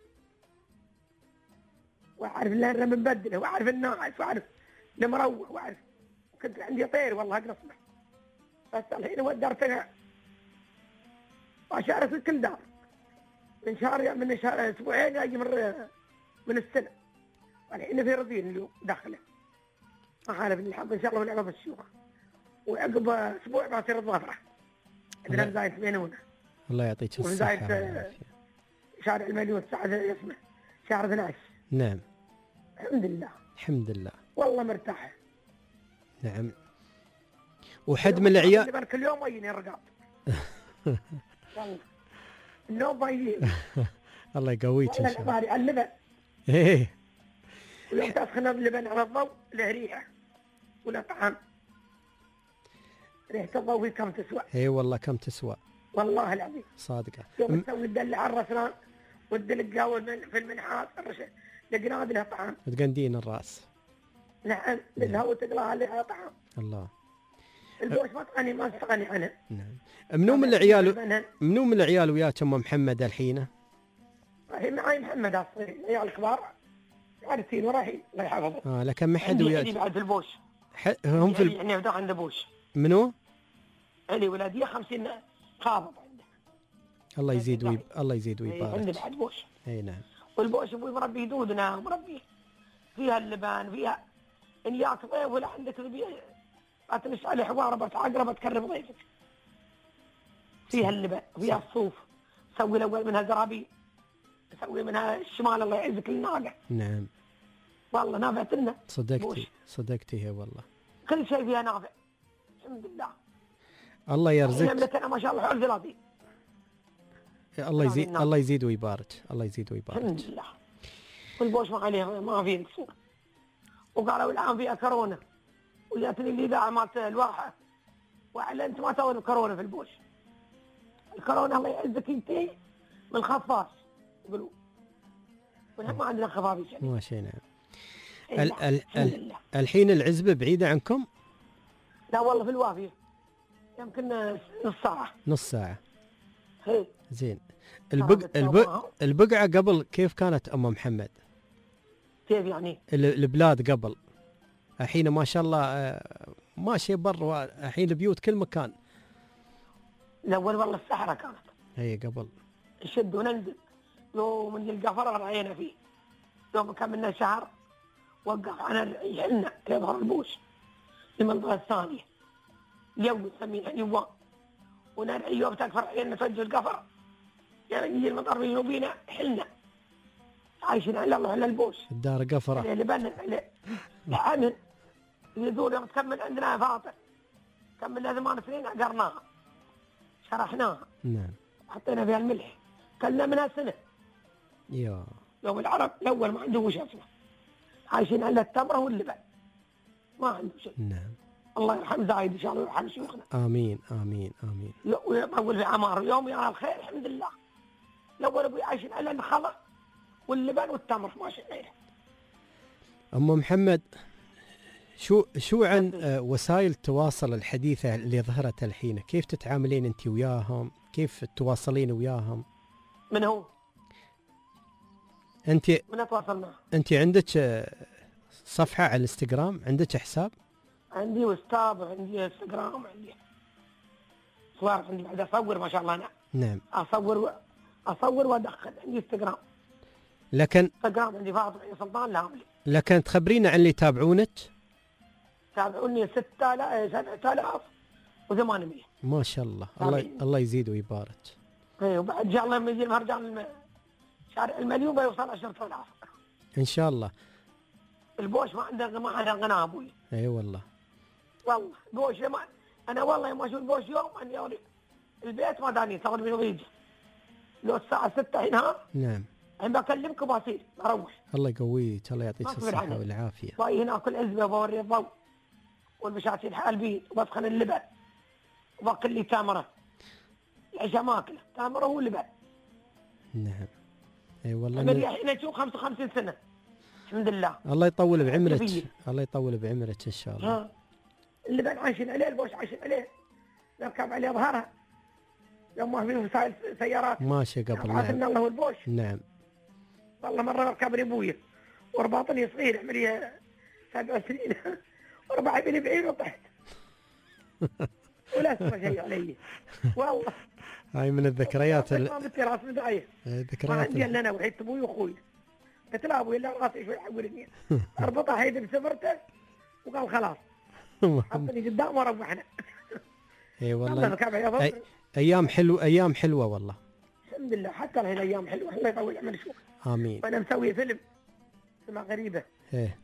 [SPEAKER 15] وأعرف الرمل مبدله، وأعرف الناس، وأعرف المروح، وأعرف كنت عندي طير والله أقنص به. بس الحين ودرتها وأشارك في كل دار من شهر اسبوعين اجي من السنه الحين في رضين اليوم داخله ما خالف الحظ ان شاء الله ونلعب بالشيوخ وعقب اسبوع بصير الظفره عندنا مزايد 80
[SPEAKER 2] الله يعطيك الصحة والعافية.
[SPEAKER 15] شارع المليون ساعة اسمه شهر 12.
[SPEAKER 2] نعم
[SPEAKER 15] الحمد لله
[SPEAKER 2] الحمد لله
[SPEAKER 15] والله مرتاح.
[SPEAKER 2] نعم. وحد من العيال
[SPEAKER 15] كل يوم ويني الرقاب والله النوم ضايعين.
[SPEAKER 2] الله يقويك ان شاء الله.
[SPEAKER 15] على اللبن
[SPEAKER 2] ايه
[SPEAKER 15] ويوم تسخن اللبن على الضوء له ريحه ولا طعم. ريحه الضوء كم تسوى؟
[SPEAKER 2] اي والله كم تسوى
[SPEAKER 15] والله العظيم
[SPEAKER 2] صادقه.
[SPEAKER 15] يوم تسوي الدلع على الرسلان والدلقه في المنحاس القناد لها طعم
[SPEAKER 2] وتقندين الراس.
[SPEAKER 15] نعم لها وتقلاها لها طعم.
[SPEAKER 2] الله.
[SPEAKER 15] البوش ما تغني ما تستغني عنها.
[SPEAKER 2] نعم. منو من العيال وياك ام محمد الحين؟
[SPEAKER 15] هي معي محمد الصغير العيال الكبار عارفين ورايحين الله يحفظهم.
[SPEAKER 2] لكن ما حد وياك.
[SPEAKER 15] علي بعد في البوش.
[SPEAKER 2] هم في
[SPEAKER 15] يعني يفتح عند بوش.
[SPEAKER 2] منو؟
[SPEAKER 15] علي ولاديه 50 خابط عنده.
[SPEAKER 2] الله يزيد الله يزيد ويبارك.
[SPEAKER 15] عنده بعد بوش.
[SPEAKER 2] اي نعم.
[SPEAKER 15] والبوش ابوي مربي دودنا ومربي فيها اللبان فيها ان ياك ضيف ولا عندك ذبيح تمشي عليه حواره بتعقرب تكرم ضيفك. فيها اللبن فيها الصوف سوي الاول منها زرابي سوي منها الشمال الله يعزك الناقه.
[SPEAKER 2] نعم
[SPEAKER 15] والله نافعت لنا.
[SPEAKER 2] صدقتي هي والله
[SPEAKER 15] كل شيء فيها نافع الحمد لله.
[SPEAKER 2] الله يرزقك.
[SPEAKER 15] نملتنا ما شاء الله حول ثلاثي.
[SPEAKER 2] الله يزيد ويبارك. الله يزيد ويبارك
[SPEAKER 15] الحمد لله. والبوش ما عليه ما فيه نقصور. وقالوا العام فيها كورونا وجاتني الاذاعه مالت الواحه واعلنت ما سووا كورونا في البوش. الكورونا الله يعزك انتي من الخفاش يقولوا ونحن ما عندنا خفافيش يعني.
[SPEAKER 2] ما شيء نعم. الحين العزبه بعيده عنكم؟
[SPEAKER 15] لا والله في الوافيه يمكن نص ساعه. هي.
[SPEAKER 2] زين. البقعه قبل كيف كانت ام محمد؟
[SPEAKER 15] كيف يعني؟
[SPEAKER 2] البلاد قبل الحين ما شاء الله ماشي بر الحين البيوت كل مكان.
[SPEAKER 15] الاول والله الصحراء كانت.
[SPEAKER 2] هي قبل.
[SPEAKER 15] نشد وننزل يوم من القفر رأينا فيه يوم كملنا شهر وقف عنا يحلنا يظهر البوش المنطقة الثانية اليوم نسميها نيوان ونرعي يوم تكفر عيننا توجه القفر يعني يجي المطر بينه وبينا حلنا عايشين على الله على البوش
[SPEAKER 2] الدار قفرة
[SPEAKER 15] اللي بنا العمل يزور يوم تكمل عندنا فاطر كملنا 8 سنين عقرناها شرحناها.
[SPEAKER 2] نعم.
[SPEAKER 15] حطينا فيها الملح كلنا منها سنة. يوم العرب الأول ما عنده وش اسمه عايشين على التمرة واللبن ما عنده شيء.
[SPEAKER 2] نعم.
[SPEAKER 15] الله يرحم زايد إن شاء الله ويرحم شيوخنا.
[SPEAKER 2] آمين آمين آمين.
[SPEAKER 15] ويطول في عمار يوم يرى الخير الحمد لله. الأول أبوي عايشين على النخلة واللبن والتمر ما شيء غيره.
[SPEAKER 2] أم محمد شو عن وسائل التواصل الحديثة اللي ظهرت الحين؟ كيف تتعاملين أنت وياهم؟ كيف تتواصلين وياهم؟
[SPEAKER 15] من هو؟
[SPEAKER 2] أنت
[SPEAKER 15] من أتواصل معه؟
[SPEAKER 2] أنت عندك صفحة على الانستغرام؟ عندك حساب؟
[SPEAKER 15] عندي وستاب وعندي انستغرام وعندي صور عندي بعد أصور ما شاء الله أنا.
[SPEAKER 2] نعم.
[SPEAKER 15] أصور وأدخل عندي انستغرام.
[SPEAKER 2] لكن
[SPEAKER 15] انستغرام عندي فاطمة سلطان لاملي.
[SPEAKER 2] لكن تخبرينا عن اللي يتابعونك؟
[SPEAKER 15] تابعوني 7800.
[SPEAKER 2] ما شاء الله. الله يزيد ويبارك.
[SPEAKER 15] اي وبعد ان شاء الله لما يجي المهرجان شارع المليون بيوصل 10,000.
[SPEAKER 2] ان شاء الله.
[SPEAKER 15] البوش ما عنده قناه ابوي.
[SPEAKER 2] اي والله.
[SPEAKER 15] والله بوش انا والله ما اشوف البوش يوم اني البيت ما داني صار منه يجي. لو الساعه 6 هنا.
[SPEAKER 2] نعم.
[SPEAKER 15] انا بكلمك وبصير اروح.
[SPEAKER 2] الله يقويك الله يعطيك الصحه والعافيه.
[SPEAKER 15] باي هنا اكل عزبه وبوري الضوء والمشاتين حالبين وبسخن اللبن وباكل لي تمره العشاء ماكله تمره ولبن.
[SPEAKER 2] نعم. اي والله.
[SPEAKER 15] الحين نشوف 55 سنه الحمد لله.
[SPEAKER 2] الله يطول بعمرك. الله يطول بعمرك ان شاء الله.
[SPEAKER 15] اللبن عايشين عليه البوش عايشين عليه نركب عليه ظهرها يوم ما في وسائل سيارات
[SPEAKER 2] ماشي قبل.
[SPEAKER 15] نعم. الله والبوش.
[SPEAKER 2] نعم.
[SPEAKER 15] والله مره ركبني ابوي ورباطني صغير عمري 7 سنين وربع بني بعيد وطحت ولا اسمع شيء علي والله.
[SPEAKER 2] هاي من الذكريات
[SPEAKER 15] ما بتي راس مدعيه.
[SPEAKER 2] ذكريات
[SPEAKER 15] ما عندي الا انا وحيد ابوي واخوي قلت له ابوي لا راسي شوي حولني اربطها حيد بسفرته وقال خلاص حطني قدام وروحنا.
[SPEAKER 2] اي والله ايام حلوه والله.
[SPEAKER 15] الحمد لله حتى الحين ايام حلوه. الله يطول عمر شوف.
[SPEAKER 2] امين.
[SPEAKER 15] وانا مسوي فيلم اسمه غريبه.
[SPEAKER 2] ايه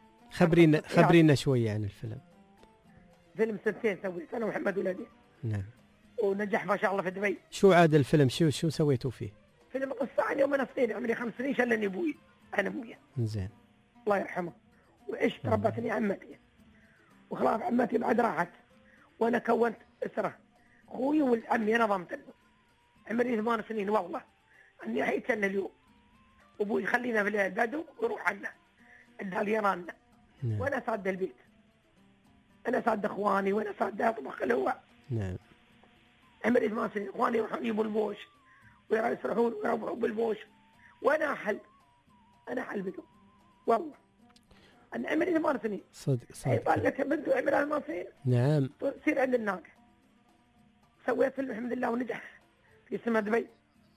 [SPEAKER 2] خبرينا شويه عن الفيلم.
[SPEAKER 15] فيلم سنتين سويته انا ومحمد ولدي.
[SPEAKER 2] نعم.
[SPEAKER 15] ونجح ما شاء الله في دبي.
[SPEAKER 2] شو عاد الفيلم شو سويتوا فيه؟
[SPEAKER 15] فيلم قصه عن يوم انا صغير عمري 5 سنين شلني ابوي انا ابويا.
[SPEAKER 2] زين.
[SPEAKER 15] الله يرحمه. وعشت ربتني عمتي. وخلاص عمتي بعد راحت وانا كونت اسره. اخوي والعمي انا ضمت له. عمري 8 سنين والله اني عيت لنا اليوم. ابوي يخلينا في البدو ويروح عنا عند اليراننا.
[SPEAKER 2] نعم.
[SPEAKER 15] وانا ساد البيت. انا ساد اخواني وانا ساد اطبخ الهو.
[SPEAKER 2] نعم.
[SPEAKER 15] عمري 8 سنين اخواني يروحون يجيبوا البوش ويسرحون ويروحوا بالبوش وانا احل بدو والله. انا عمري 8 سنين.
[SPEAKER 2] صدق.
[SPEAKER 15] طالت بنت عمرها 8 سنين.
[SPEAKER 2] نعم.
[SPEAKER 15] تصير عند الناقه. سويت فيلم الحمد لله ونجح في سما دبي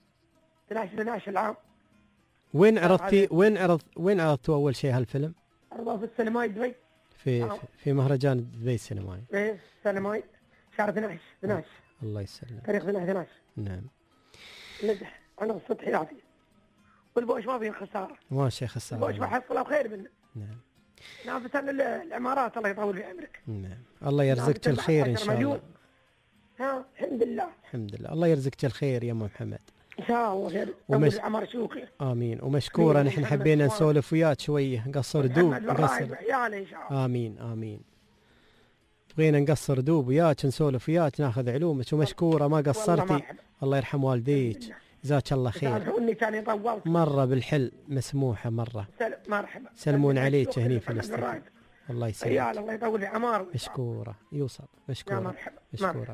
[SPEAKER 15] 12 عام.
[SPEAKER 2] وين عرضتوا اول شيء هالفيلم؟
[SPEAKER 15] عرضوه في السينماي دبي.
[SPEAKER 2] في مهرجان دبي السينماي.
[SPEAKER 15] ايه السينماي شهر 12.
[SPEAKER 2] الله يسلم.
[SPEAKER 15] تاريخ 12.
[SPEAKER 2] نعم.
[SPEAKER 15] نجح انا السطح يعطي. والبوش ما فيه خساره.
[SPEAKER 2] ماشي خساره.
[SPEAKER 15] البوش بحصله خير منه.
[SPEAKER 2] نعم.
[SPEAKER 15] نافس العمارات الله يطول في عمرك.
[SPEAKER 2] نعم. الله يرزقك الخير ان شاء الله.
[SPEAKER 15] ها الحمد لله.
[SPEAKER 2] الحمد لله. الله يرزقك الخير يا ام محمد.
[SPEAKER 15] ان شاء الله خير. عمر شوقي.
[SPEAKER 2] امين. ومشكورا نحن حبينا نسولف وياك شويه نقصر دوب نقصر. امين. بغينا نقصر دوب وياك نسولف وياك ناخذ علومك ومشكوره ما قصرتي. الله يرحم والديك. جزاك الله خير. مرة بالحل مسموحة مرة.
[SPEAKER 15] مرحبا.
[SPEAKER 2] سلمون عليك هني في الاستوديو. الله يسلمك.
[SPEAKER 15] الله يطول في عمار.
[SPEAKER 2] مشكورة يوصل. مشكورة.
[SPEAKER 15] مرحبا.
[SPEAKER 2] مشكورة.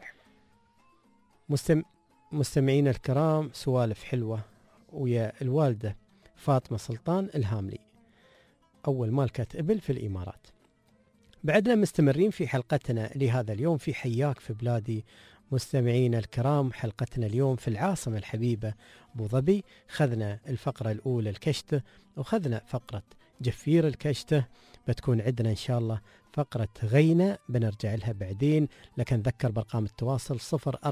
[SPEAKER 2] مستمعينا الكرام سوالف حلوة ويا الوالدة فاطمة سلطان الهاملي أول مالكة إبل في الإمارات. بعدنا مستمرين في حلقتنا لهذا اليوم في حياك في بلادي. مستمعينا الكرام حلقتنا اليوم في العاصمة الحبيبة أبو ظبي. خذنا الفقرة الأولى الكشتة وخذنا فقرة جفير الكشتة. بتكون عندنا إن شاء الله فقرة غينة بنرجع لها بعدين. لكن نذكر برقم التواصل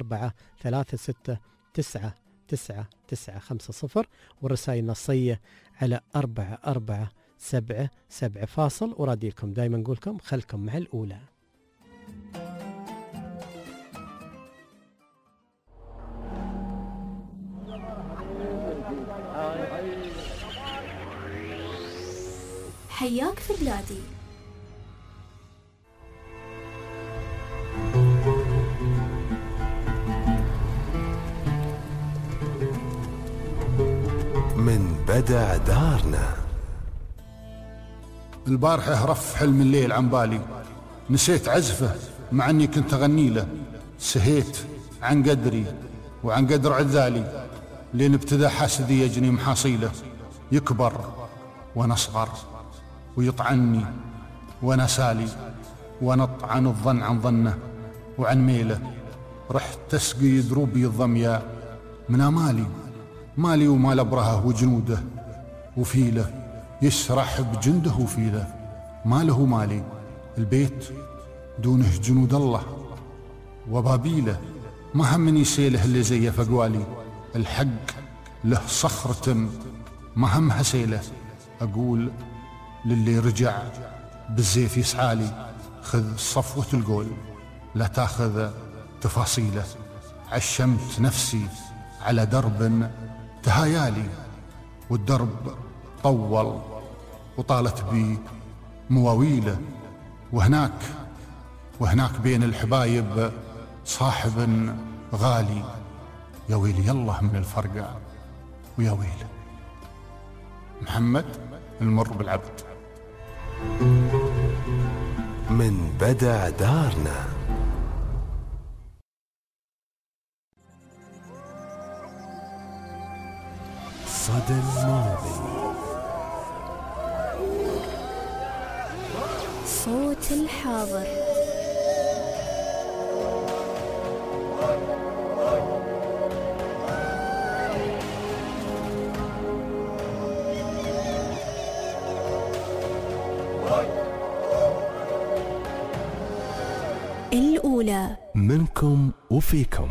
[SPEAKER 2] 0436999950 والرسائل النصية على 4477 فاصل. ورادي لكم دائما نقولكم خلكم مع الأولى.
[SPEAKER 1] حياك في بلادي.
[SPEAKER 7] من بدع دارنا.
[SPEAKER 16] البارحة رف حلم الليل عن بالي نسيت عزفه مع اني كنت اغني له. سهيت عن قدري وعن قدر عذالي لين ابتدى حاسدي يجني محاصيله. يكبر وانا اصغر ويطعني وانا سالي ونطعن الظن عن ظنه وعن ميله. رحت تسقي دروبي الظمياء من امالي مالي ومال ابرهه وجنوده وفيله يسرح بجنده وفيله. ماله مالي البيت دونه جنود الله وبابيله. ما همني سيله اللي زي فقوالي. الحق له صخرة ما همها سيله. اقول للي رجع بالزيف يسعالي خذ صفوة القول لا تاخذ تفاصيله. عشمت نفسي على درب تهايالي والدرب طول وطالت بي مواويله. وهناك بين الحبايب صاحب غالي. يا ويلي يالله من الفرقة ويا ويله. محمد المر بالعبد.
[SPEAKER 7] من بدع دارنا. صدى الماضي.
[SPEAKER 1] صوت الحاضر. الأولى
[SPEAKER 7] منكم وفيكم.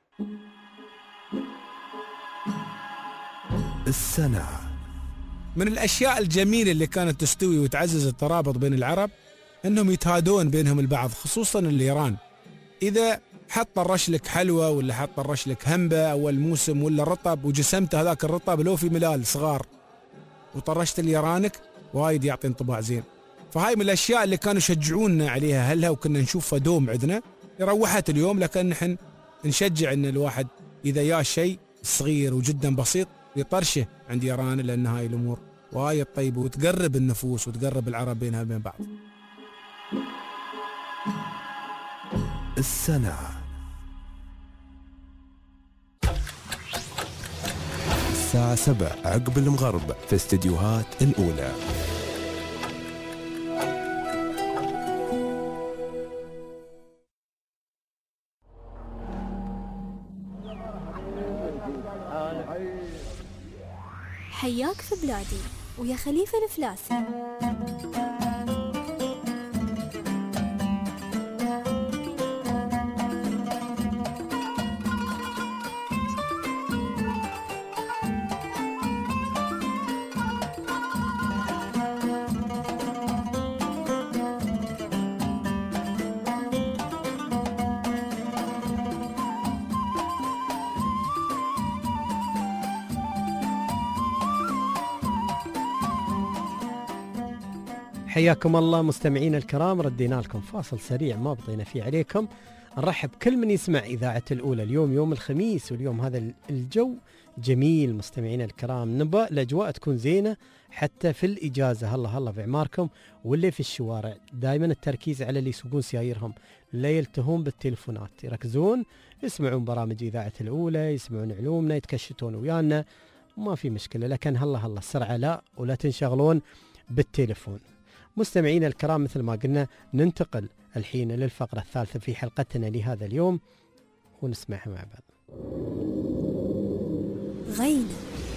[SPEAKER 7] السنة.
[SPEAKER 17] من الأشياء الجميلة اللي كانت تستوي وتعزز الترابط بين العرب أنهم يتهادون بينهم البعض، خصوصا الإيران. إذا حط طرش لك حلوى ولا حط طرش لك همبة أول موسم ولا رطب وجسمت هذاك الرطب لو في ملال صغار وطرشت ليرانك وايد يعطي انطباع زين. فهاي من الأشياء اللي كانوا يشجعوننا عليها هلها، وكنا نشوفها دوم عندنا. روحت اليوم، لكن نحن نشجع أن الواحد إذا يا شيء صغير وجدا بسيط يطرشه عند يران، لأن هاي الأمور وايد طيبة وتقرب النفوس وتقرب العرب بينها وبين بعض.
[SPEAKER 7] السنة. الساعة 7 عقب المغرب في استديوهات الأولى.
[SPEAKER 1] حياك في بلادي ويا خليفة الفلاسي.
[SPEAKER 2] حياكم الله مستمعين الكرام، ردينا لكم فاصل سريع ما بطينا فيه عليكم. نرحب كل من يسمع إذاعة الأولى. اليوم يوم الخميس، واليوم هذا الجو جميل مستمعين الكرام. نبغى الأجواء تكون زينة حتى في الإجازة. هلا في عماركم واللي في الشوارع دائما التركيز على اللي يسوقون سيايرهم، لا يلتهون بالتلفونات، يركزون يسمعون برامج إذاعة الأولى، يسمعون علومنا، يتكشتون ويانا، ما في مشكلة. لكن هلا السرعة لا، ولا تنشغلون بالتليفون. مستمعين الكرام، مثل ما قلنا ننتقل الحين للفقرة الثالثة في حلقتنا لهذا اليوم ونسمعها مع بعض.
[SPEAKER 1] غينة.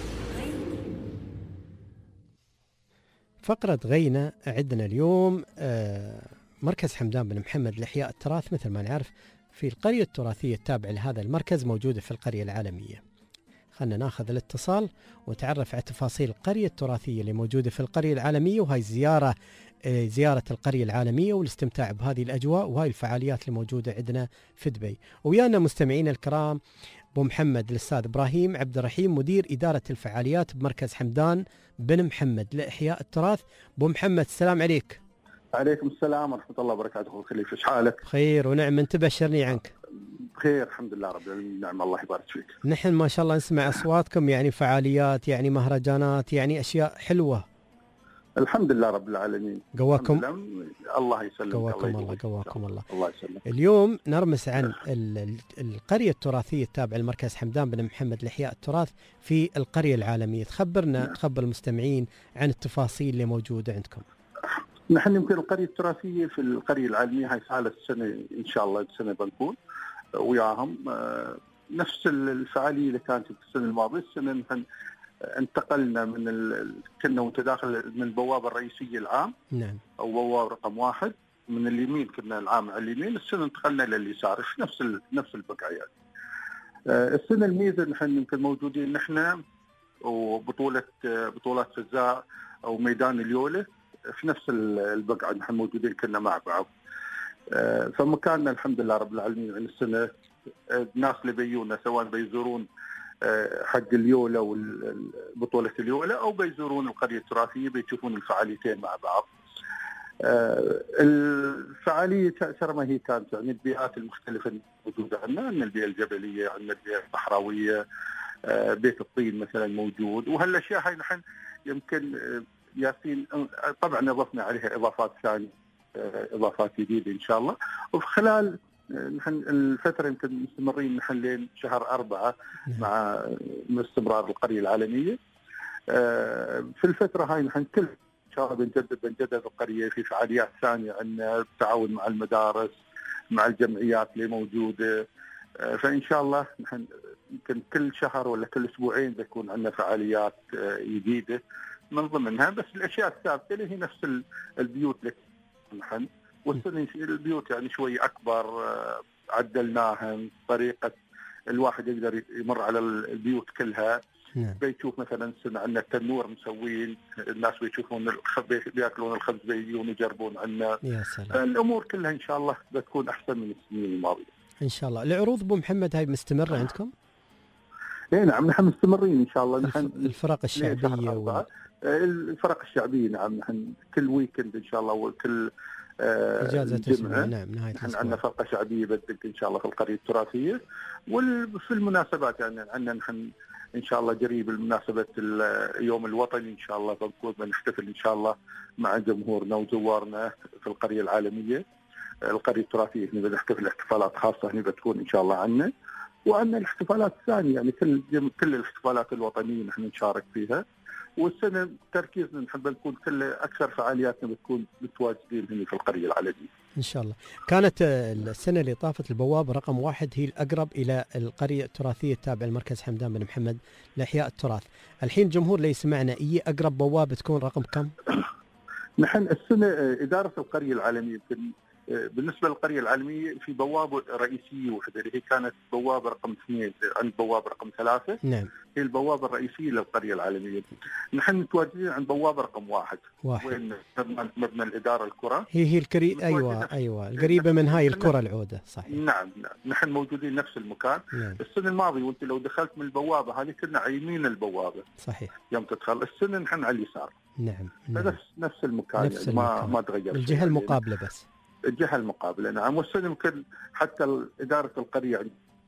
[SPEAKER 2] فقرة غينة عندنا اليوم مركز حمدان بن محمد لإحياء التراث، مثل ما نعرف في القرية التراثية التابعة لهذا المركز موجودة في القرية العالمية. خلنا ناخذ الاتصال ونتعرف على تفاصيل القرية التراثية اللي موجودة في القرية العالمية، وهاي زيارة القرية العالمية والاستمتاع بهذه الأجواء وهاي الفعاليات اللي موجودة عندنا في دبي. ويانا مستمعين الكرام أبو محمد الأستاذ إبراهيم عبد الرحيم، مدير إدارة الفعاليات بمركز حمدان بن محمد لإحياء التراث. أبو محمد السلام عليك.
[SPEAKER 18] عليكم السلام ورحمة الله وبركاته. خليفة، ايش حالك؟
[SPEAKER 2] خير ونعم، انت بشرني عنك.
[SPEAKER 18] بخير الحمد لله رب العالمين، نعم الله يبارك فيك.
[SPEAKER 2] نحن ما شاء الله نسمع أصواتكم، يعني فعاليات، يعني مهرجانات، يعني أشياء حلوة.
[SPEAKER 18] الحمد لله رب العالمين.
[SPEAKER 2] قواكم
[SPEAKER 18] الله يسلمك.
[SPEAKER 2] قواكم الله.
[SPEAKER 18] الله يسلمك.
[SPEAKER 2] اليوم نرمس عن القرية التراثية التابعة لمركز حمدان بن محمد لإحياء التراث في القرية العالمية. تخبر المستمعين عن التفاصيل اللي موجودة عندكم.
[SPEAKER 18] نحن يمكن القرية التراثية في القرية العالمية هاي ثالث سنة إن شاء الله، السنة بنكون وياهم. نفس الفعالية اللي كانت في السنة الماضية. السنة نحن انتقلنا كنا متداخل من البوابة الرئيسية العام،
[SPEAKER 2] نعم،
[SPEAKER 18] أو بوابة رقم 1 من اليمين، كنا العام على اليمين. السنة انتقلنا لليسار، نفس البقعيات. السنة الميزة نحن يمكن موجودين نحن بطولات فزاع أو ميدان اليولة في نفس البقعة، نحن موجودين كنا مع بعض. فمكاننا الحمد لله رب العالمين عن السنة. الناس اللي بيجونا سواء بيزورون حق اليولة وبطولة اليولة أو بيزورون القرية التراثية بيشوفون الفعاليتين مع بعض. الفعالية تأثر ما هي كانت، يعني البيئات المختلفة موجودة عندنا البيئة الجبلية، عندنا البيئة الصحراوية، بيت الطين مثلا موجود. وهالأشياء هاي نحن يمكن ياسين طبعا اضفنا عليها اضافات ثانيه، اضافات جديده ان شاء الله. وفي خلال نحن الفتره يمكن مستمرين نحن لين شهر 4 مع استمرار القريه العالميه. في الفتره هاي نحن كل ان شاء الله بنجدد القريه في فعاليات ثانيه، عندنا بالتعاون مع المدارس، مع الجمعيات اللي موجوده. فان شاء الله نحن يمكن كل شهر ولا كل اسبوعين بيكون عندنا فعاليات جديده من ضمنها. بس الاشياء الثابته اللي هي نفس البيوت اللي نحن والسنة البيوت يعني شوي أكبر، عدلناها طريقة الواحد يقدر يمر على البيوت كلها. بيشوف مثلا السنة عندنا التنور مسوين، الناس بيشوفون بياكلون الخبز بيجون يجربون عنا.
[SPEAKER 2] يا سلام.
[SPEAKER 18] الأمور كلها إن شاء الله بتكون أحسن من السنين الماضية
[SPEAKER 2] إن شاء الله. العروض أبو محمد هاي مستمرة عندكم؟
[SPEAKER 18] إيه نعم، نحن مستمرين إن شاء الله.
[SPEAKER 2] الفرق الشعبية
[SPEAKER 18] الفرق الشعبية نعم، نحن كل ويكند إن شاء الله وكل
[SPEAKER 2] إجازة الجمعة نعم نهاية
[SPEAKER 18] نحن عندنا فرقة شعبية بدك إن شاء الله في القرية التراثية. وفي المناسبات يعني عندنا نحن إن شاء الله قريب المناسبة اليوم الوطني إن شاء الله بنكون بنحتفل إن شاء الله مع جمهورنا وزوارنا في القرية العالمية القرية التراثية. هنا بنحتفل احتفالات خاصة هنا بتكون إن شاء الله عنا، وعندنا الاحتفالات الثانية يعني كل الاحتفالات الوطنية نحن نشارك فيها. والسنة تركيزنا نحب نكون أكثر فعالياتنا بتكون متواجدين هنا في القرية العالمية
[SPEAKER 2] إن شاء الله. كانت السنة اللي طافت البوابة رقم 1 هي الأقرب إلى القرية التراثية التابعة لمركز حمدان بن محمد لإحياء التراث. الحين الجمهور اللي يسمعنا أقرب بوابة تكون رقم كم؟
[SPEAKER 18] نحن السنة إدارة القرية العالمية بالنسبة للقرية العالمية في بوابة رئيسية وحدة اللي هي كانت بوابة رقم 2 عند بوابة رقم 3.
[SPEAKER 2] نعم.
[SPEAKER 18] هي البوابة الرئيسية للقرية العالمية. نحن متواجدين عند بوابة رقم 1 وين مبنى الإدارة الكرة.
[SPEAKER 2] هي أيوة القريبة من هاي الكرة العودة صحيح.
[SPEAKER 18] نعم نحن موجودين نفس المكان.
[SPEAKER 2] نعم.
[SPEAKER 18] السنة الماضية وانت لو دخلت من البوابة هذه كنا على يمين البوابة
[SPEAKER 2] صحيح.
[SPEAKER 18] يوم تدخل السنة نحن على اليسار.
[SPEAKER 2] نعم.
[SPEAKER 18] نفس المكان
[SPEAKER 2] نفس
[SPEAKER 18] يعني
[SPEAKER 2] المكان.
[SPEAKER 18] ما تغير.
[SPEAKER 2] الجهة المقابلة بس.
[SPEAKER 18] الجهة المقابلة نعم. والسنة يمكن حتى إدارة القرية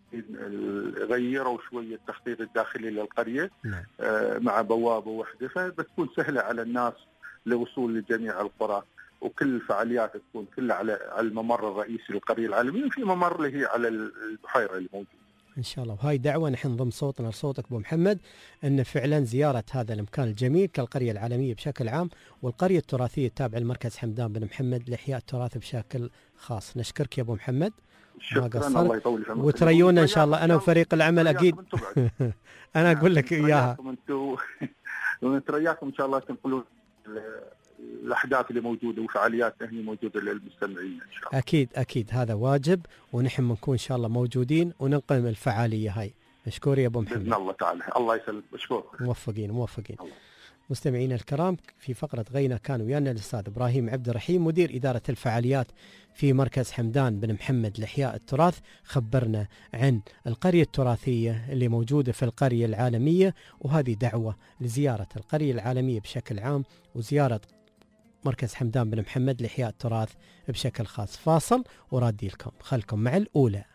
[SPEAKER 18] غيروا شوية التخطيط الداخلي للقرية.
[SPEAKER 2] نعم.
[SPEAKER 18] مع بوابة واحدة فبتكون سهلة على الناس لوصول لجميع القرى، وكل الفعاليات تكون كلها على الممر الرئيسي للقرية العالمية، وفي ممر اللي هي على البحيرة اللي موجود
[SPEAKER 2] إن شاء الله. وهاي دعوة نحن نضم صوتنا لصوتك أبو محمد أن فعلا زيارة هذا المكان الجميل كالقرية العالمية بشكل عام والقرية التراثية التابعة لمركز حمدان بن محمد لإحياء التراث بشكل خاص. نشكرك يا أبو محمد.
[SPEAKER 18] شكرا الله يطول عمرك.
[SPEAKER 2] وتريونا إن شاء الله أنا وفريق العمل أكيد. أنا أقول لك إياها.
[SPEAKER 18] ونترياكم إن شاء الله تنقلون الأحداث اللي موجودة وفعالياتنا هي موجودة للمستمعين إن شاء الله.
[SPEAKER 2] أكيد هذا واجب، ونحن بنكون إن شاء الله موجودين وننقل الفعالية هاي. مشكور يا أبو محمد.
[SPEAKER 18] بإذن الله تعالى. الله يسلمك. مشكور.
[SPEAKER 2] موفقين. مستمعينا الكرام، في فقرة غينا كان ويانا الأستاذ إبراهيم عبد الرحيم مدير إدارة الفعاليات في مركز حمدان بن محمد لإحياء التراث. خبرنا عن القرية التراثية اللي موجودة في القرية العالمية، وهذه دعوة لزيارة القرية العالمية بشكل عام وزيارة مركز حمدان بن محمد لإحياء التراث بشكل خاص. فاصل ورادي لكم، خلكم مع الأولى.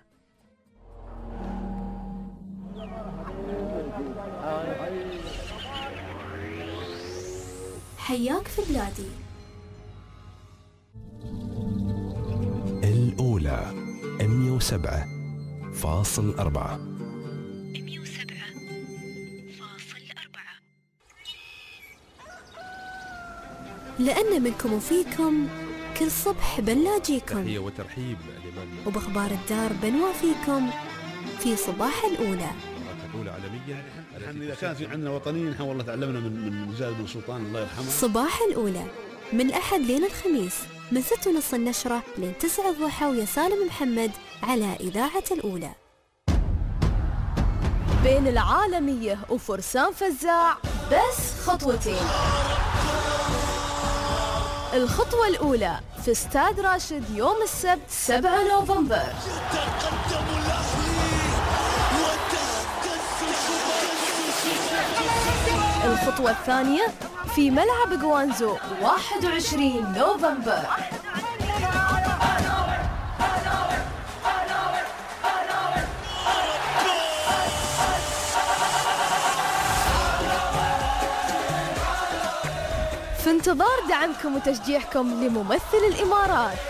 [SPEAKER 1] حياك في بلادي.
[SPEAKER 7] الأولى 107.4.
[SPEAKER 1] لأن منكم وفيكم كل صبح بنلاجيكم،
[SPEAKER 7] تحية وترحيب لمن
[SPEAKER 1] وبأخبار الدار بنوافيكم في صباح الأولى.
[SPEAKER 7] الأولى عالميا.
[SPEAKER 19] نحن إذا كان في عندنا وطنيين نحن والله تعلمنا من زايد بن سلطان الله يرحمه.
[SPEAKER 1] صباح الأولى من الأحد لين الخميس من 6:30 النشرة لين 9 الضحى، ويا سالم محمد على إذاعة الأولى.
[SPEAKER 8] بين العالمية وفرسان فزاع بس خطوتين. الخطوة الأولى في استاد راشد يوم السبت 7 نوفمبر. الخطوة الثانية في ملعب جوانزو 21 نوفمبر. في انتظار دعمكم وتشجيعكم لممثل الإمارات.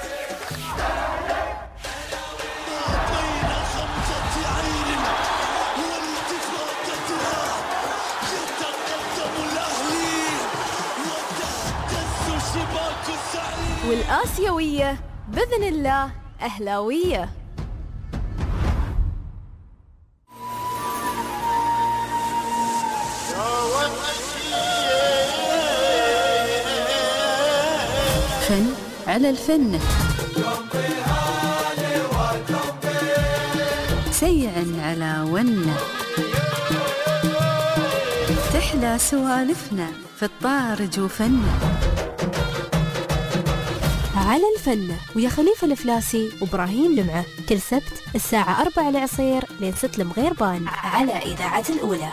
[SPEAKER 8] والآسيوية بإذن الله أهلاوية.
[SPEAKER 12] فن على الفن. سيعن على ونه، تحلى سوالفنا في الطارج وفنه.
[SPEAKER 1] على الفنة ويا خليفة الفلاسي وإبراهيم لمعة كل سبت الساعة 4 العصير لين 6 المغيربان على إذاعة الأولى.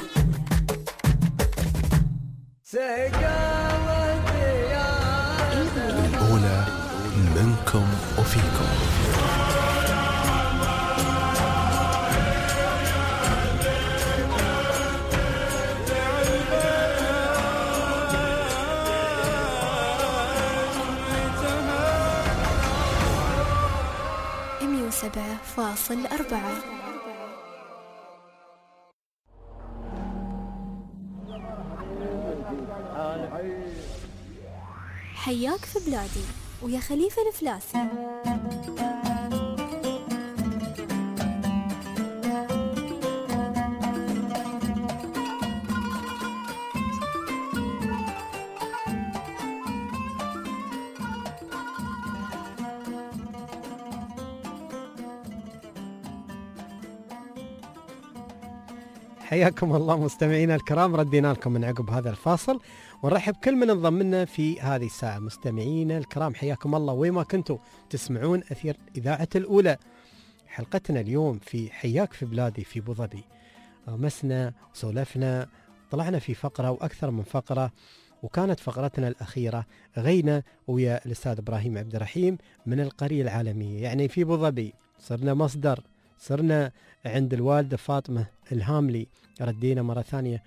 [SPEAKER 7] الأولى منكم وفيكم.
[SPEAKER 1] سبعة فاصل 4. حياك في بلادي ويا خليفة الفلاسي.
[SPEAKER 2] حياكم الله مستمعينا الكرام، ردينا لكم من عقب هذا الفاصل ونرحب كل من انضم لنا في هذه الساعة. مستمعينا الكرام حياكم الله وين ما كنتوا تسمعون أثير إذاعة الأولى. حلقتنا اليوم في حياك في بلادي في أبو ظبي. مسنا وسولفنا، طلعنا في فقرة وأكثر من فقرة، وكانت فقرتنا الأخيرة غينا ويا الأستاذ إبراهيم عبد الرحيم من القرية العالمية، يعني في أبو ظبي صرنا مصدر، صرنا عند الوالدة فاطمة الهاملي، ردينا مرة ثانية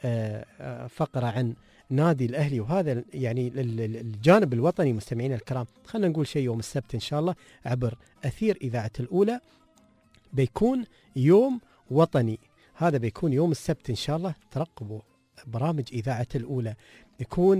[SPEAKER 2] فقرة عن نادي الأهلي، وهذا يعني الجانب الوطني. مستمعين الكرام خلنا نقول شيء يوم السبت إن شاء الله عبر أثير إذاعة الأولى بيكون يوم وطني، هذا بيكون يوم السبت إن شاء الله. ترقبوا برامج إذاعة الأولى، يكون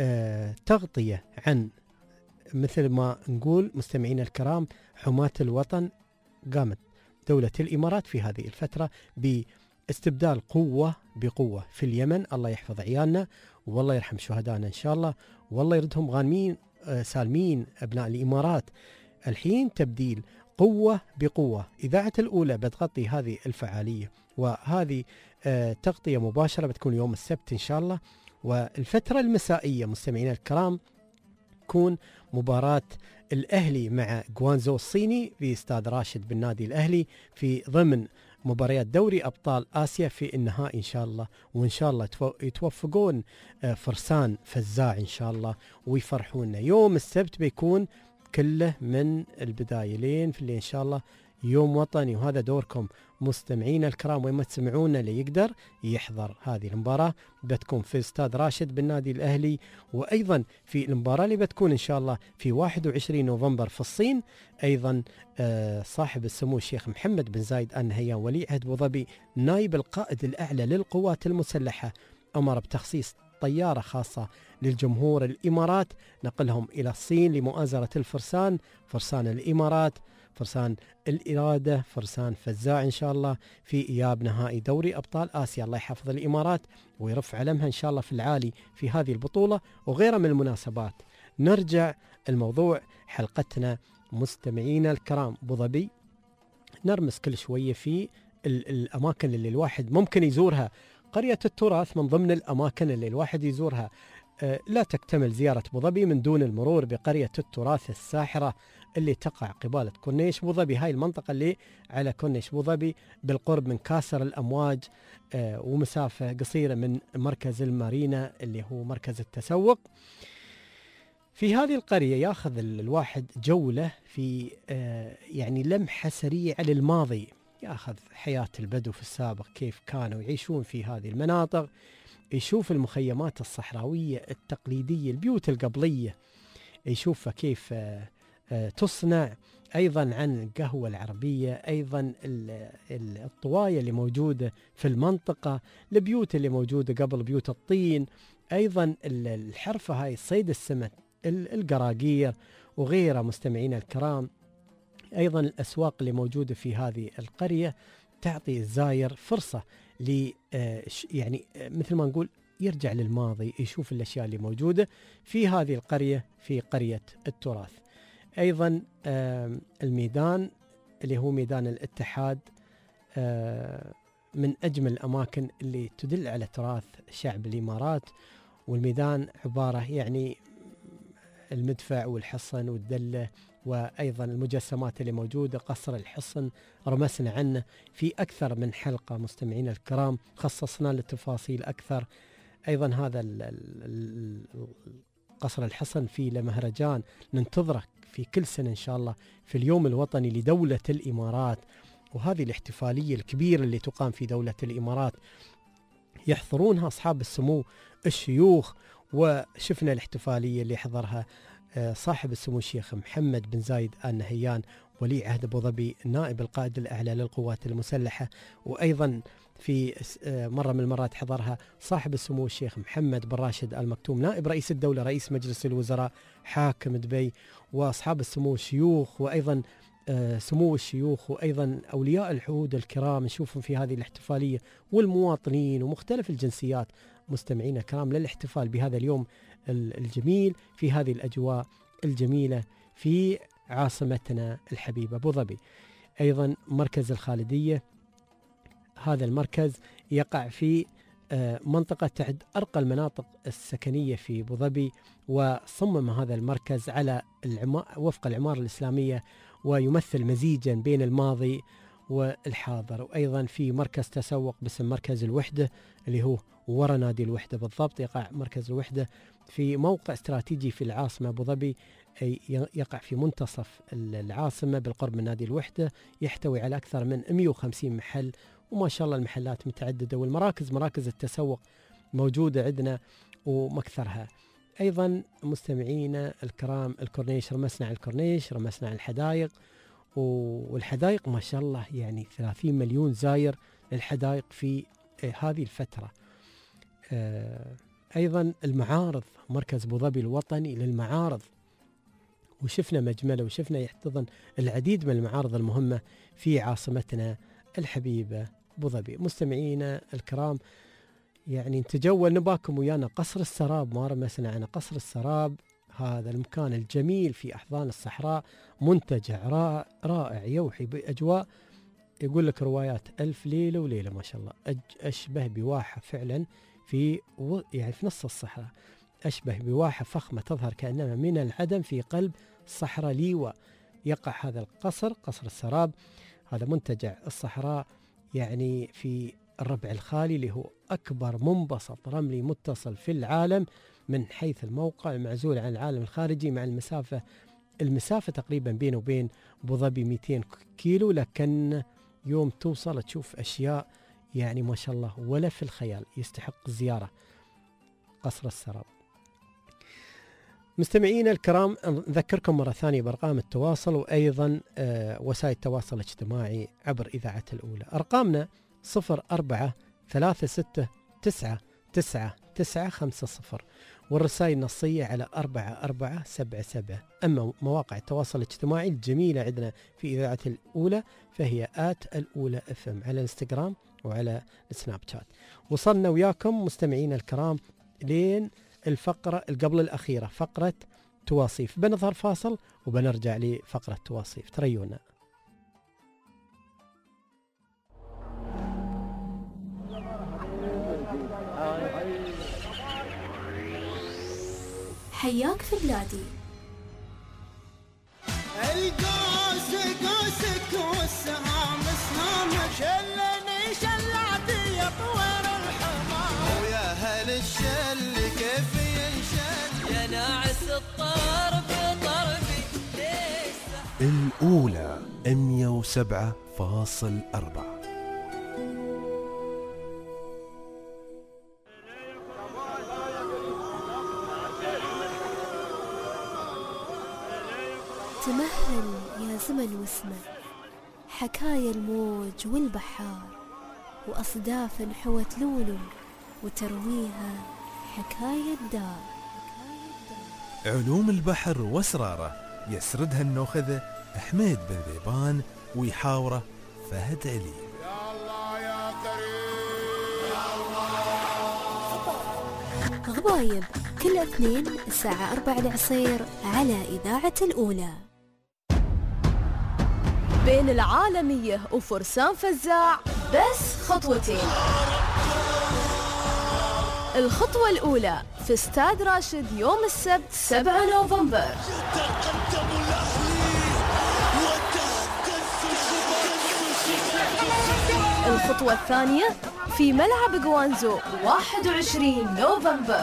[SPEAKER 2] تغطية عن مثل ما نقول مستمعين الكرام حماة الوطن. قامت دولة الإمارات في هذه الفترة باستبدال قوة بقوة في اليمن. الله يحفظ عيالنا والله يرحم شهدائنا إن شاء الله، والله يردهم غانمين سالمين أبناء الإمارات. الحين تبديل قوة بقوة. إذاعة الأولى بتغطي هذه الفعالية، وهذه تغطية مباشرة بتكون يوم السبت إن شاء الله. والفترة المسائية مستمعين الكرام تكون مباراة الأهلي مع غوانزو الصيني في استاد راشد بالنادي الأهلي في ضمن مباريات دوري أبطال آسيا في النهائي إن شاء الله. وإن شاء الله يتوفقون فرسان فزاع إن شاء الله ويفرحونا. يوم السبت بيكون كله من البداية لين في الليل إن شاء الله يوم وطني، وهذا دوركم مستمعين الكرام. وين ما تسمعونا اللي يقدر يحضر هذه المباراة، بتكون في استاد راشد بالنادي الأهلي. وأيضا في المباراة اللي بتكون إن شاء الله في 21 نوفمبر في الصين، أيضا صاحب السمو الشيخ محمد بن زايد آل نهيان ولي عهد أبو ظبي نائب القائد الأعلى للقوات المسلحة أمر بتخصيص طيارة خاصة للجمهور الإمارات نقلهم إلى الصين لمؤازرة الفرسان، فرسان الإمارات، فرسان الإرادة، فرسان فزاع إن شاء الله في إياب نهائي دوري أبطال آسيا. الله يحفظ الإمارات ويرفع علمها إن شاء الله في العالي في هذه البطولة وغيرها من المناسبات. نرجع الموضوع حلقتنا مستمعينا الكرام. أبو ظبي نرمس كل شوية في الأماكن اللي الواحد ممكن يزورها. قرية التراث من ضمن الأماكن اللي الواحد يزورها. لا تكتمل زيارة أبو ظبي من دون المرور بقرية التراث الساحرة اللي تقع قبالة كورنيش أبو ظبي. هاي المنطقة اللي على كورنيش أبو ظبي بالقرب من كاسر الأمواج، ومسافة قصيرة من مركز المارينا اللي هو مركز التسوق. في هذه القرية ياخذ الواحد جولة في يعني لمحة سريعة للماضي، ياخذ حياة البدو في السابق كيف كانوا يعيشون في هذه المناطق، يشوف المخيمات الصحراوية التقليدية، البيوت القبلية، يشوف كيف تصنع، أيضا عن القهوة العربية، أيضا الطواية اللي موجودة في المنطقة، البيوت اللي موجودة قبل بيوت الطين، أيضا الحرفة هاي صيد السمك، القراقير وغيرها مستمعين الكرام. أيضا الأسواق اللي موجودة في هذه القرية تعطي الزائر فرصة يعني مثل ما نقول يرجع للماضي، يشوف الأشياء اللي موجودة في هذه القرية في قرية التراث. أيضا الميدان اللي هو ميدان الاتحاد من أجمل الأماكن اللي تدل على تراث شعب الإمارات. والميدان عبارة يعني المدفع والحصن والدلة، وأيضا المجسمات اللي موجودة، قصر الحصن رمسنا عنه في أكثر من حلقة مستمعين الكرام، خصصنا للتفاصيل أكثر. أيضا هذا قصر الحصن في مهرجان ننتظره في كل سنة إن شاء الله في اليوم الوطني لدولة الإمارات، وهذه الاحتفالية الكبيرة اللي تقام في دولة الإمارات يحضرونها أصحاب السمو الشيوخ. وشفنا الاحتفالية اللي حضرها صاحب السمو الشيخ محمد بن زايد آل نهيان ولي عهد أبو ظبي نائب القائد الأعلى للقوات المسلحة، وأيضا في مرة من المرات حضرها صاحب السمو الشيخ محمد بن راشد آل مكتوم نائب رئيس الدولة رئيس مجلس الوزراء حاكم دبي، وأصحاب السمو الشيوخ وأيضا سمو الشيوخ وأيضا أولياء العهود الكرام نشوفهم في هذه الاحتفالية، والمواطنين ومختلف الجنسيات مستمعين الكرام للاحتفال بهذا اليوم الجميل في هذه الأجواء الجميلة في عاصمتنا الحبيبة أبو ظبي. أيضا مركز الخالدية، هذا المركز يقع في منطقة تعد أرقى المناطق السكنية في أبو ظبي، وصمم هذا المركز على وفق العمارة الإسلامية، ويمثل مزيجا بين الماضي والحاضر. وأيضا في مركز تسوق باسم مركز الوحدة اللي هو ورا نادي الوحدة بالضبط، يقع مركز الوحدة في موقع استراتيجي في العاصمة أبو ظبي، يقع في منتصف العاصمة بالقرب من نادي الوحدة، يحتوي على أكثر من 150 محل، وما شاء الله المحلات متعددة، والمراكز مراكز التسوق موجودة عندنا ومكثرها. أيضا مستمعينا الكرام الكورنيش، رمسنا على الكورنيش، رمسنا على الحدائق، والحدائق ما شاء الله يعني 30 مليون زاير للحدائق في هذه الفترة. أيضا المعارض، مركز أبو ظبي الوطني للمعارض، وشفنا مجملة وشفنا يحتضن العديد من المعارض المهمة في عاصمتنا الحبيبة أبو ظبي. مستمعينا الكرام يعني نتجول نباكم ويانا قصر السراب، ما رمسنا عن قصر السراب، هذا المكان الجميل في أحضان الصحراء، منتجع رائع يوحي بأجواء يقول لك روايات ألف ليلة وليلة ما شاء الله، أشبه بواحة فعلا في يعني في نص الصحراء، أشبه بواحة فخمة تظهر كأنها من العدم في قلب الصحراء ليوة. يقع هذا القصر، قصر السراب، هذا منتجع الصحراء يعني في الربع الخالي اللي هو أكبر منبسط رملي متصل في العالم من حيث الموقع، معزول عن العالم الخارجي، مع المسافة تقريبا بينه وبين أبو ظبي 200 كيلو، لكن يوم توصل تشوف أشياء يعني ما شاء الله ولا في الخيال، يستحق الزيارة قصر السراب. مستمعينا الكرام نذكركم مرة ثانية بأرقام التواصل وأيضا وسائل التواصل الاجتماعي عبر إذاعة الأولى. أرقامنا 0449999950 والرسائل النصية على 4477. أما مواقع التواصل الاجتماعي الجميلة عندنا في إذاعة الأولى فهي @الأولى FM على الانستغرام وعلى السناب شات. وصلنا وياكم مستمعينا الكرام لين الفقرة قبل الأخيرة، فقرة تواصيف. بنظهر فاصل وبنرجع لفقرة تواصيف، تريونا.
[SPEAKER 1] حياك في بلادي.
[SPEAKER 6] القوس قوسك والسهام سهامك، شلني شلعتي يا طوير الحمام، ويا هل الشل كيف ينشل يا ناعس الطرب طربي ليش.
[SPEAKER 7] الأولى 107.4.
[SPEAKER 1] تمهل يا زمن واسمع حكايا الموج والبحار، وأصداف حوت لولو وترويها حكاية الدار.
[SPEAKER 7] علوم البحر واسراره يسردها النوخذة حميد بن ذيبان ويحاوره فهد علي.
[SPEAKER 6] يا الله يا كريم يا الله.
[SPEAKER 1] غبايب كل اثنين الساعة 4 العصير على إذاعة الأولى.
[SPEAKER 8] بين العالمية وفرسان فزاع بس خطوتين. الخطوة الأولى في استاد راشد يوم السبت 7 نوفمبر. الخطوة الثانية في ملعب جوانزو 21 نوفمبر.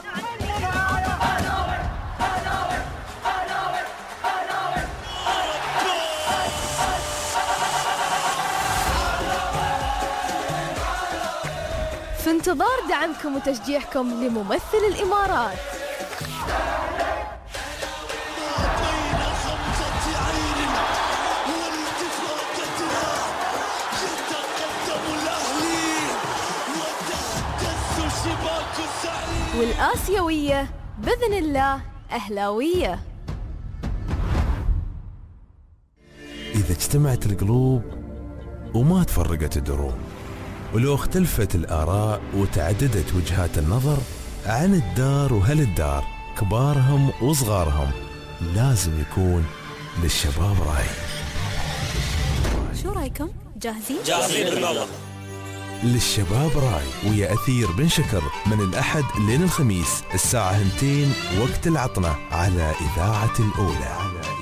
[SPEAKER 8] في انتظار دعمكم وتشجيعكم لممثل الإمارات. والآسيوية بإذن الله أهلاوية.
[SPEAKER 7] إذا اجتمعت القلوب وما تفرقت الدروب، ولو اختلفت الآراء وتعددت وجهات النظر عن الدار وهالدار، كبارهم وصغارهم، لازم يكون للشباب رأي.
[SPEAKER 1] شو رأيكم؟ جاهزين؟
[SPEAKER 20] جاهزين بالله.
[SPEAKER 7] للشباب راي ويا أثير بن شكر من الأحد لين الخميس الساعة 2 وقت العطنة على إذاعة الأولى.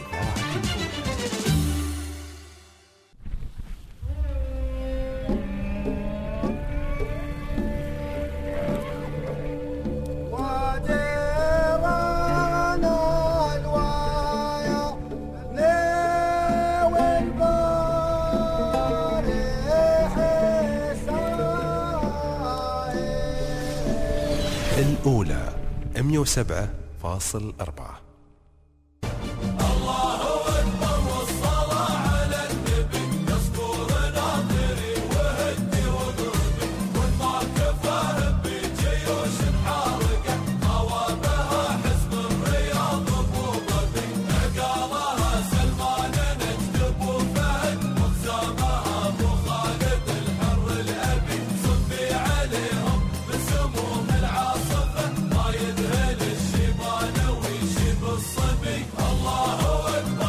[SPEAKER 7] الأولى 107.4.
[SPEAKER 6] الله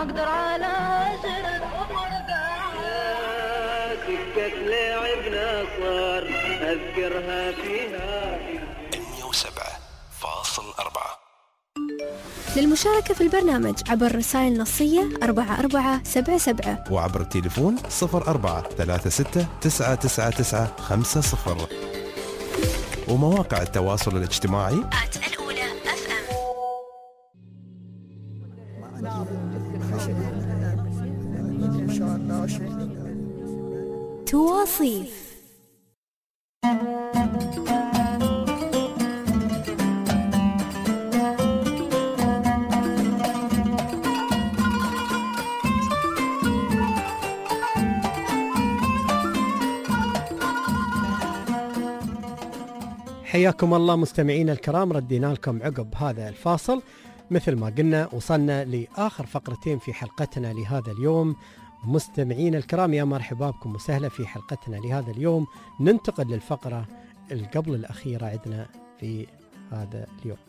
[SPEAKER 6] اقدر على عشر العمر
[SPEAKER 3] سكة لعبنا صار أذكرها فيها
[SPEAKER 7] 107.4.
[SPEAKER 1] للمشاركة في البرنامج عبر رسائل نصية 4477
[SPEAKER 7] وعبر التليفون 0436999950 ومواقع التواصل الاجتماعي
[SPEAKER 1] الأولى FM. تواصيف.
[SPEAKER 2] حياكم الله مستمعين الكرام، ردينا لكم عقب هذا الفاصل. مثل ما قلنا وصلنا لآخر فقرتين في حلقتنا لهذا اليوم. مستمعين الكرام يا مرحبا بكم وسهلا في حلقتنا لهذا اليوم. ننتقل للفقرة قبل الأخيرة عندنا في هذا اليوم.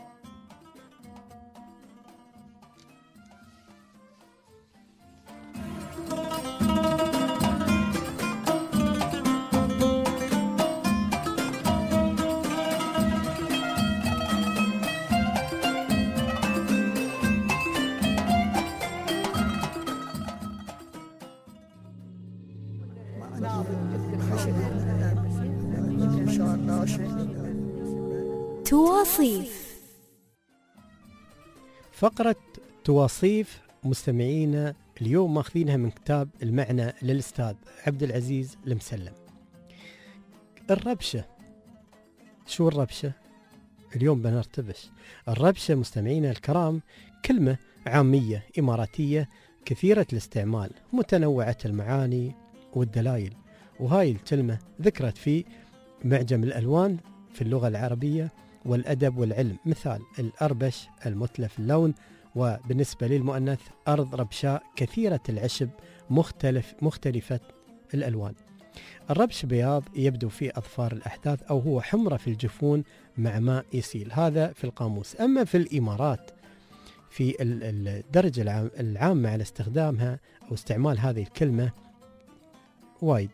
[SPEAKER 1] تواصيف.
[SPEAKER 2] فقرة تواصيف مستمعينا اليوم ماخذينها من كتاب المعنى للأستاذ عبد العزيز المسلم. الربشة. شو الربشة؟ اليوم بنرتبش. الربشة مستمعينا الكرام كلمة عامية إماراتية كثيرة الاستعمال متنوعة المعاني والدلائل، وهاي الكلمة ذكرت في معجم الألوان في اللغة العربية والأدب والعلم. مثال الأربش المتلف اللون، وبالنسبة للمؤنث أرض ربشاء كثيرة العشب مختلفة الألوان. الربش بياض يبدو في أظفار الأحداث أو هو حمرة في الجفون مع ماء يسيل، هذا في القاموس. أما في الإمارات في الدرجة العامة على استخدامها أو استعمال هذه الكلمة وايد،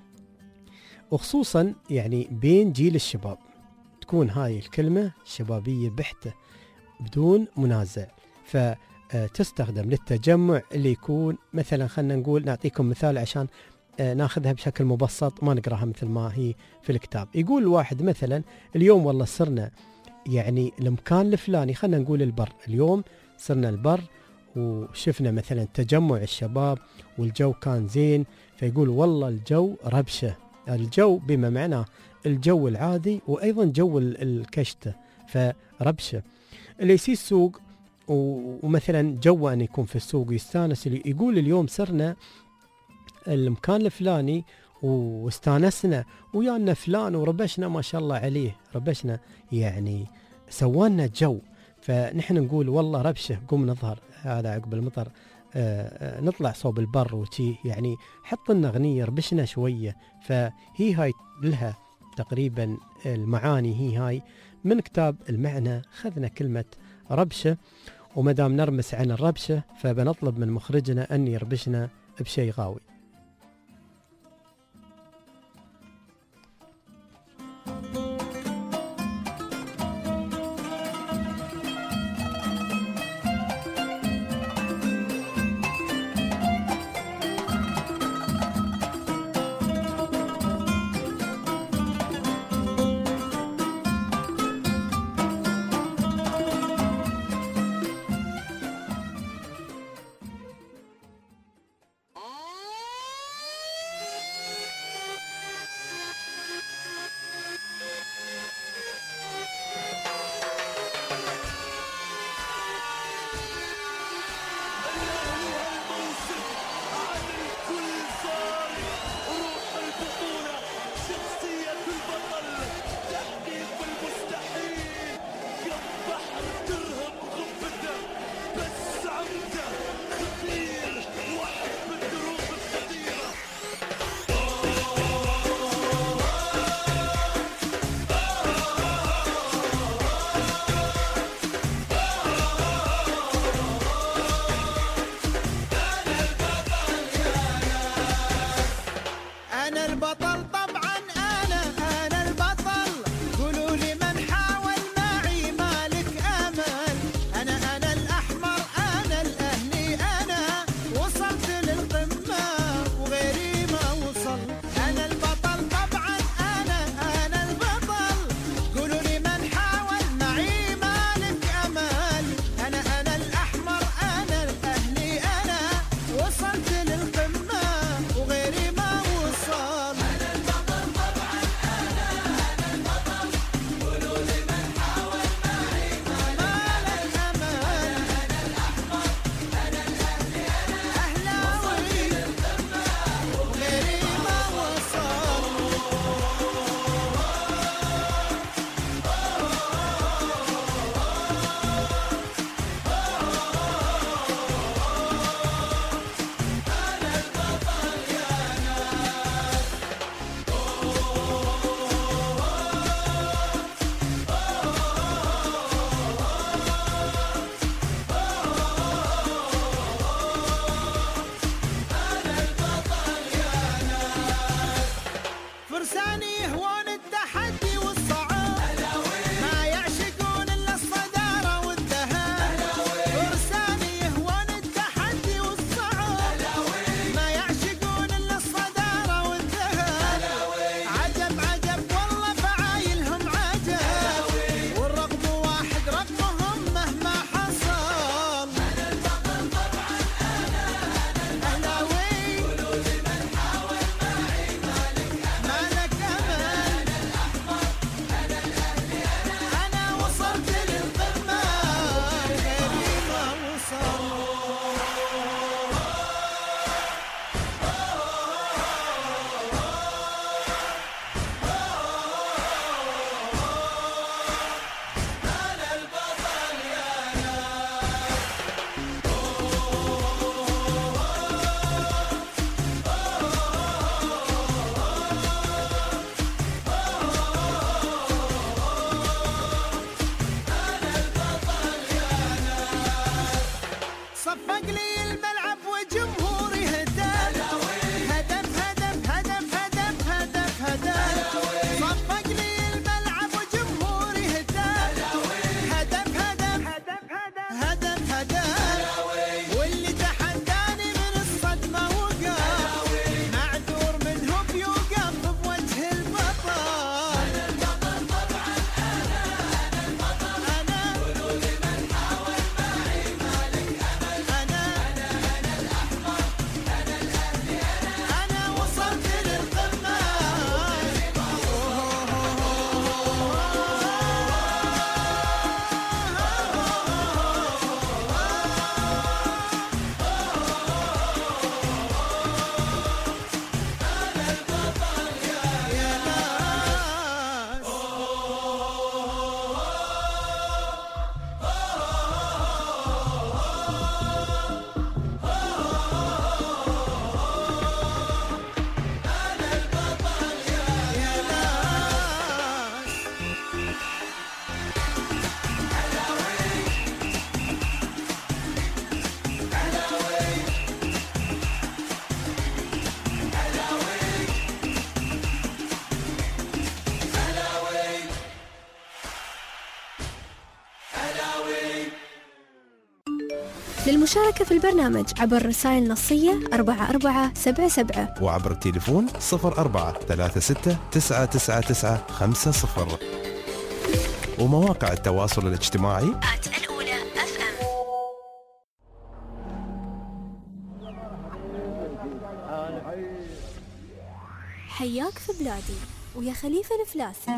[SPEAKER 2] وخصوصا يعني بين جيل الشباب تكون هاي الكلمة شبابية بحتة بدون منازع، فتستخدم للتجمع اللي يكون مثلا خلنا نقول نعطيكم مثال عشان ناخذها بشكل مبسط ما نقراها مثل ما هي في الكتاب. يقول الواحد مثلا اليوم والله صرنا يعني المكان الفلاني، خلنا نقول البر، اليوم صرنا البر وشفنا مثلا تجمع الشباب والجو كان زين، فيقول والله الجو ربشة. الجو بما معناه الجو العادي وأيضا جو الكشتة، فربشة. اللي يسي السوق ومثلا جو أن يكون في السوق يستانس، يقول اليوم صرنا المكان الفلاني واستانسنا ويانا فلان وربشنا ما شاء الله عليه، ربشنا يعني سوانا جو. فنحن نقول والله ربشة، قم نظهر هذا عقب المطر نطلع صوب البر وشي، يعني حط لنا أغنية ربشنا شوية. فهي هاي لها تقريبا المعاني، هي هاي من كتاب المعنى خذنا كلمة ربشة. ومدام نرمس عن الربشة فبنطلب من مخرجنا أن يربشنا بشيء غاوي.
[SPEAKER 20] فرساني يهوون التحدي والصعاب ما يعشقون إلا الصدارة والذهب فرساني يهوون التحدي والصعاب ما يعشقون إلا الصدارة والذهب عجب عجب والله فعايلهم عجب والرغم واحد رغمهم مهما حصل صفق لي الملعب وجمهوري هدف هدف هدف هدف هدف هدف هدف صفق لي الملعب وجمهوري هدف هدف هدف هدف هدف هدف واللي تحداني من الصدمة وقف معذور منه بيوقف بوجه البطل أنا البطل طبعا أنا البطل أنا قولوا لمن حاول معي مالك أنا وصلت للقمة أنا البطل يا ناس أنا البطل يا ناس
[SPEAKER 1] للمشاركة في البرنامج عبر رسائل نصية 4477
[SPEAKER 7] وعبر التليفون 04 36 999 50 ومواقع التواصل الاجتماعي
[SPEAKER 1] الأولى FM. حياك في بلادي ويا خليفة الفلاسي.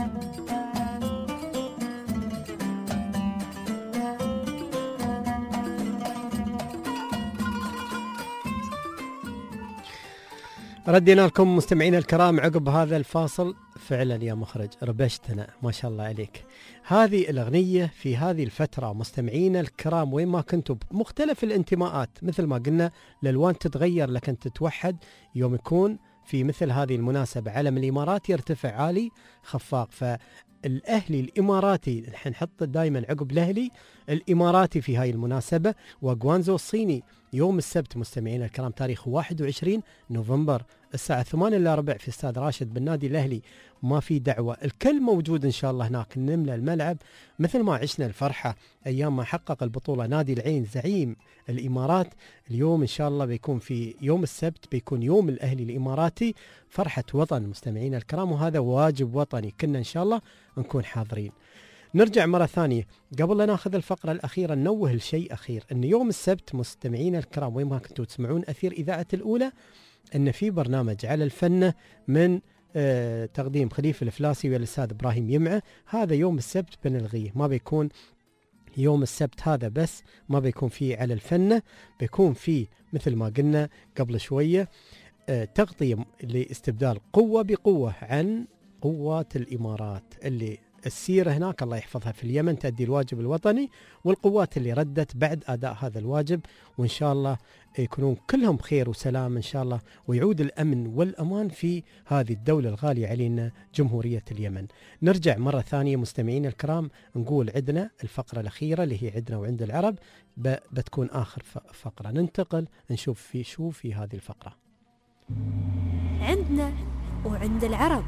[SPEAKER 2] ردينا لكم مستمعينا الكرام عقب هذا الفاصل. فعلا يا مخرج ربشتنا ما شاء الله عليك. هذه الأغنية في هذه الفترة مستمعينا الكرام وين ما كنتوا بمختلف الانتماءات مثل ما قلنا الألوان تتغير لكن تتوحد يوم يكون في مثل هذه المناسبة. علم الإمارات يرتفع عالي خفاق، فالأهلي الإماراتي نحط دائما عقب الأهلي الإماراتي في هاي المناسبة. وغوانزو الصيني يوم السبت مستمعينا الكرام تاريخ 21 نوفمبر الساعة 8 إلا ربع في استاد راشد بالنادي الأهلي. ما في دعوة، الكل موجود إن شاء الله هناك، نملى الملعب مثل ما عشنا الفرحة أيام ما حقق البطولة نادي العين زعيم الإمارات. اليوم إن شاء الله بيكون في يوم السبت بيكون يوم الأهلي الإماراتي، فرحة وطن مستمعينا الكرام، وهذا واجب وطني كنا إن شاء الله نكون حاضرين. نرجع مرة ثانية قبل لا ناخذ الفقرة الأخيرة ننوه لشيء أخير، أن يوم السبت مستمعينا الكرام وين ما كنتوا تسمعون أثير إذاعة الأولى أن في برنامج على الفن من تقديم خليفة الفلاسي والأستاذ إبراهيم يمعة. هذا يوم السبت بنلغيه، ما بيكون يوم السبت هذا بس، ما بيكون فيه على الفن، بيكون فيه مثل ما قلنا قبل شوية تغطية لاستبدال قوة بقوة عن قوات الإمارات اللي السيرة هناك الله يحفظها في اليمن تأدي الواجب الوطني، والقوات اللي ردت بعد أداء هذا الواجب، وإن شاء الله يكونون كلهم بخير وسلام إن شاء الله، ويعود الأمن والأمان في هذه الدولة الغالية علينا جمهورية اليمن. نرجع مرة ثانية مستمعين الكرام نقول عندنا الفقرة الأخيرة اللي هي عندنا وعند العرب بتكون آخر فقرة، ننتقل نشوف في شو في هذه الفقرة.
[SPEAKER 1] عندنا وعند العرب.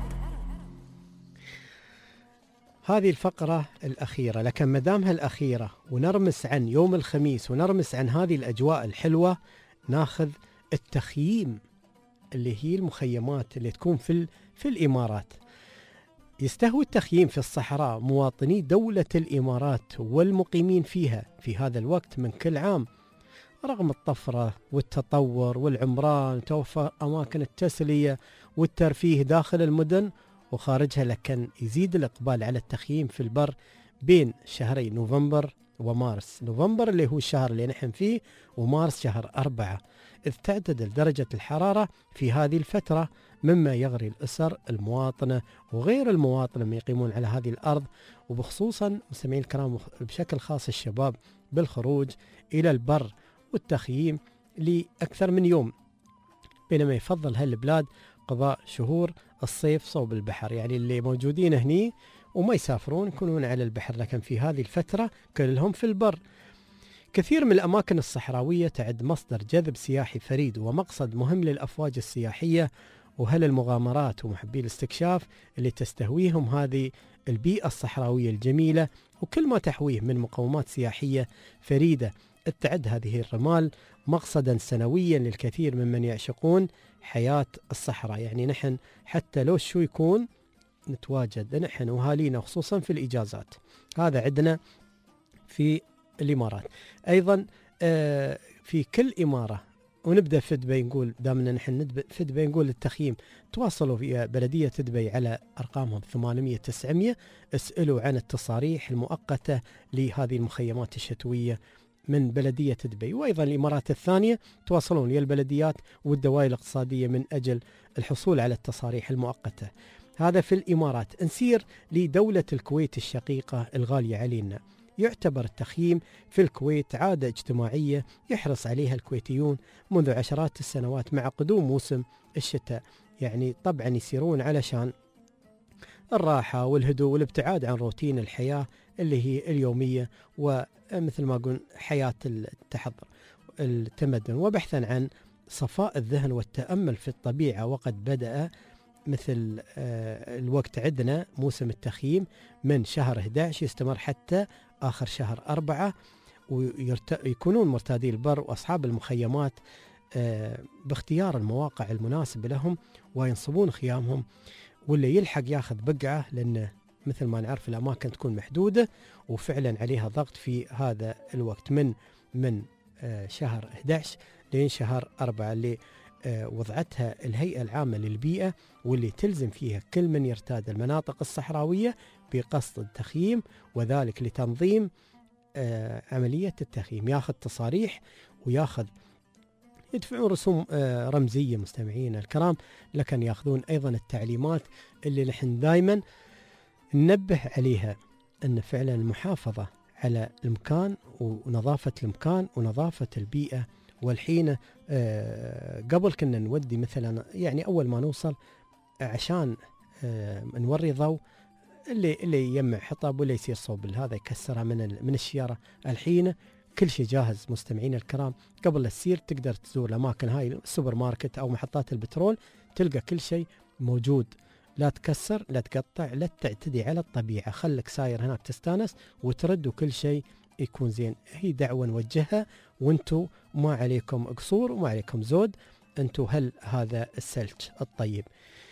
[SPEAKER 2] هذه الفقرة الأخيرة، لكن مدامها الأخيرة ونرمس عن يوم الخميس ونرمس عن هذه الأجواء الحلوة، ناخذ التخييم اللي هي المخيمات اللي تكون في الإمارات. يستهوي التخييم في الصحراء مواطني دولة الإمارات والمقيمين فيها في هذا الوقت من كل عام، رغم الطفرة والتطور والعمران وتوفر أماكن التسلية والترفيه داخل المدن وخارجها، لكن يزيد الإقبال على التخييم في البر بين شهري نوفمبر ومارس. نوفمبر اللي هو الشهر اللي نحن فيه، ومارس شهر 4، إذ تعتدل درجة الحرارة في هذه الفترة، مما يغري الأسر المواطنة وغير المواطنة من يقيمون على هذه الأرض، وبخصوصا مستمعين الكرام بشكل خاص الشباب، بالخروج إلى البر والتخييم لأكثر من يوم، بينما يفضل هالبلاد قضاء شهور الصيف صوب البحر، يعني اللي موجودين هني وما يسافرون يكونون على البحر، لكن في هذه الفترة كلهم في البر. كثير من الأماكن الصحراوية تعد مصدر جذب سياحي فريد ومقصد مهم للأفواج السياحية وهل المغامرات ومحبي الاستكشاف اللي تستهويهم هذه البيئة الصحراوية الجميلة، وكل ما تحويه من مقومات سياحية فريدة. تعد هذه الرمال مقصدا سنويا للكثير ممن يعشقون حياة الصحراء، يعني نحن حتى لو شو يكون نتواجد نحن وهالينا خصوصا في الإجازات. هذا عندنا في الإمارات. أيضا في كل إمارة، ونبدأ في دبي نقول دامنا نحن في دبي نقول التخييم، تواصلوا في بلدية دبي على أرقامهم 800-900، اسألوا عن التصاريح المؤقتة لهذه المخيمات الشتوية من بلدية دبي. وأيضا الإمارات الثانية تواصلون ويا البلديات والدوائر الاقتصادية من أجل الحصول على التصاريح المؤقتة. هذا في الإمارات. نسير لدولة الكويت الشقيقة الغالية علينا. يعتبر التخييم في الكويت عادة اجتماعية يحرص عليها الكويتيون منذ عشرات السنوات مع قدوم موسم الشتاء، يعني طبعا يسيرون علشان الراحة والهدوء والابتعاد عن روتين الحياة اللي هي اليومية، ومثل ما قلنا حياة التحضر التمدن، وبحثا عن صفاء الذهن والتأمل في الطبيعة. وقد بدأ مثل الوقت عندنا موسم التخييم من شهر 11 يستمر حتى آخر شهر 4، ويكونون مرتادي البر وأصحاب المخيمات باختيار المواقع المناسبة لهم وينصبون خيامهم، واللي يلحق ياخذ بقعة، لأن مثل ما نعرف الأماكن تكون محدودة وفعلا عليها ضغط في هذا الوقت من شهر 11 لين شهر 4 اللي وضعتها الهيئة العامة للبيئة، واللي تلزم فيها كل من يرتاد المناطق الصحراوية بقصد التخييم، وذلك لتنظيم عملية التخييم. ياخذ تصاريح وياخذ يدفعون رسوم رمزية مستمعين الكرام، لكن ياخذون أيضا التعليمات اللي نحن دائما ننبه عليها، أن فعلا المحافظة على المكان ونظافة المكان ونظافة البيئة. والحين قبل كنا نودي مثلا يعني أول ما نوصل عشان نوري ضوء اللي يجمع حطب ولا يصير صوب هذا يكسرها من الشيارة. الحين كل شيء جاهز مستمعين الكرام، قبل السير تقدر تزور الأماكن هاي السوبر ماركت أو محطات البترول، تلقى كل شيء موجود. لا تكسر، لا تقطع، لا تعتدي على الطبيعة، خلك ساير هناك تستانس وترد وكل شيء يكون زين. هي دعوة نوجهها، وانتو ما عليكم قصور وما عليكم زود، انتو هل هذا السلج الطيب.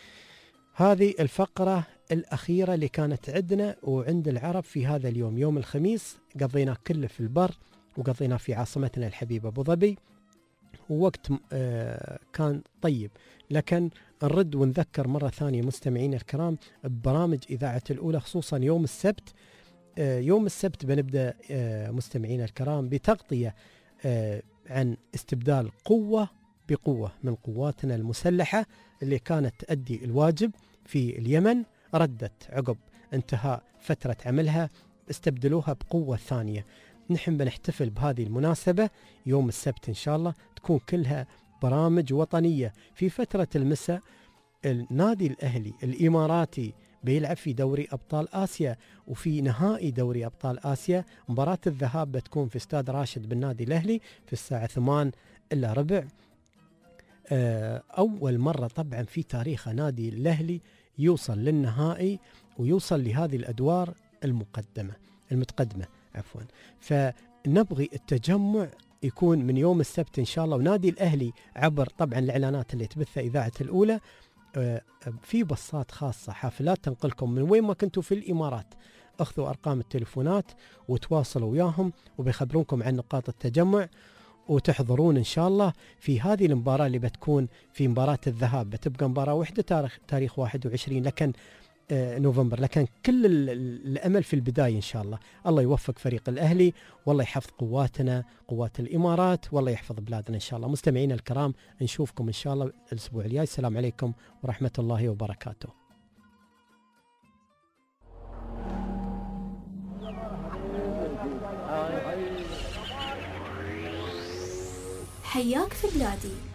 [SPEAKER 2] هذه الفقرة الأخيرة اللي كانت عندنا وعند العرب في هذا اليوم، يوم الخميس، قضينا كله في البر وقضينا في عاصمتنا الحبيبة أبو ظبي، ووقت كان طيب. لكن نرد ونذكر مرة ثانية مستمعين الكرام ببرامج إذاعة الأولى، خصوصا يوم السبت. يوم السبت بنبدأ مستمعين الكرام بتغطية عن استبدال قوة بقوة من قواتنا المسلحة اللي كانت تؤدي الواجب في اليمن، ردت عقب انتهاء فترة عملها، استبدلوها بقوة ثانية. نحن بنحتفل بهذه المناسبة يوم السبت إن شاء الله، تكون كلها برامج وطنية. في فترة المساء النادي الأهلي الإماراتي بيلعب في دوري أبطال آسيا، وفي نهائي دوري أبطال آسيا مباراة الذهاب بتكون في استاد راشد بالنادي الأهلي في الساعة 8:15. أول مرة طبعا في تاريخ نادي الأهلي يوصل للنهائي ويوصل لهذه الأدوار المتقدمة عفوا. فنبغي التجمع يكون من يوم السبت إن شاء الله، ونادي الأهلي عبر طبعا الإعلانات اللي تبثها إذاعة الأولى في بصات خاصة، حافلات تنقلكم من وين ما كنتوا في الإمارات. أخذوا أرقام التليفونات وتواصلوا وياهم وبيخبرونكم عن نقاط التجمع، وتحضرون إن شاء الله في هذه المباراة اللي بتكون في مباراة الذهاب. بتبقى مباراة واحدة تاريخ 21 لكن نوفمبر، لكن كل الأمل في البداية إن شاء الله. الله يوفق فريق الأهلي، والله يحفظ قواتنا قوات الإمارات، والله يحفظ بلادنا إن شاء الله. مستمعينا الكرام، نشوفكم إن شاء الله الأسبوع الجاي. السلام عليكم ورحمة الله وبركاته.
[SPEAKER 1] حياك في بلادي.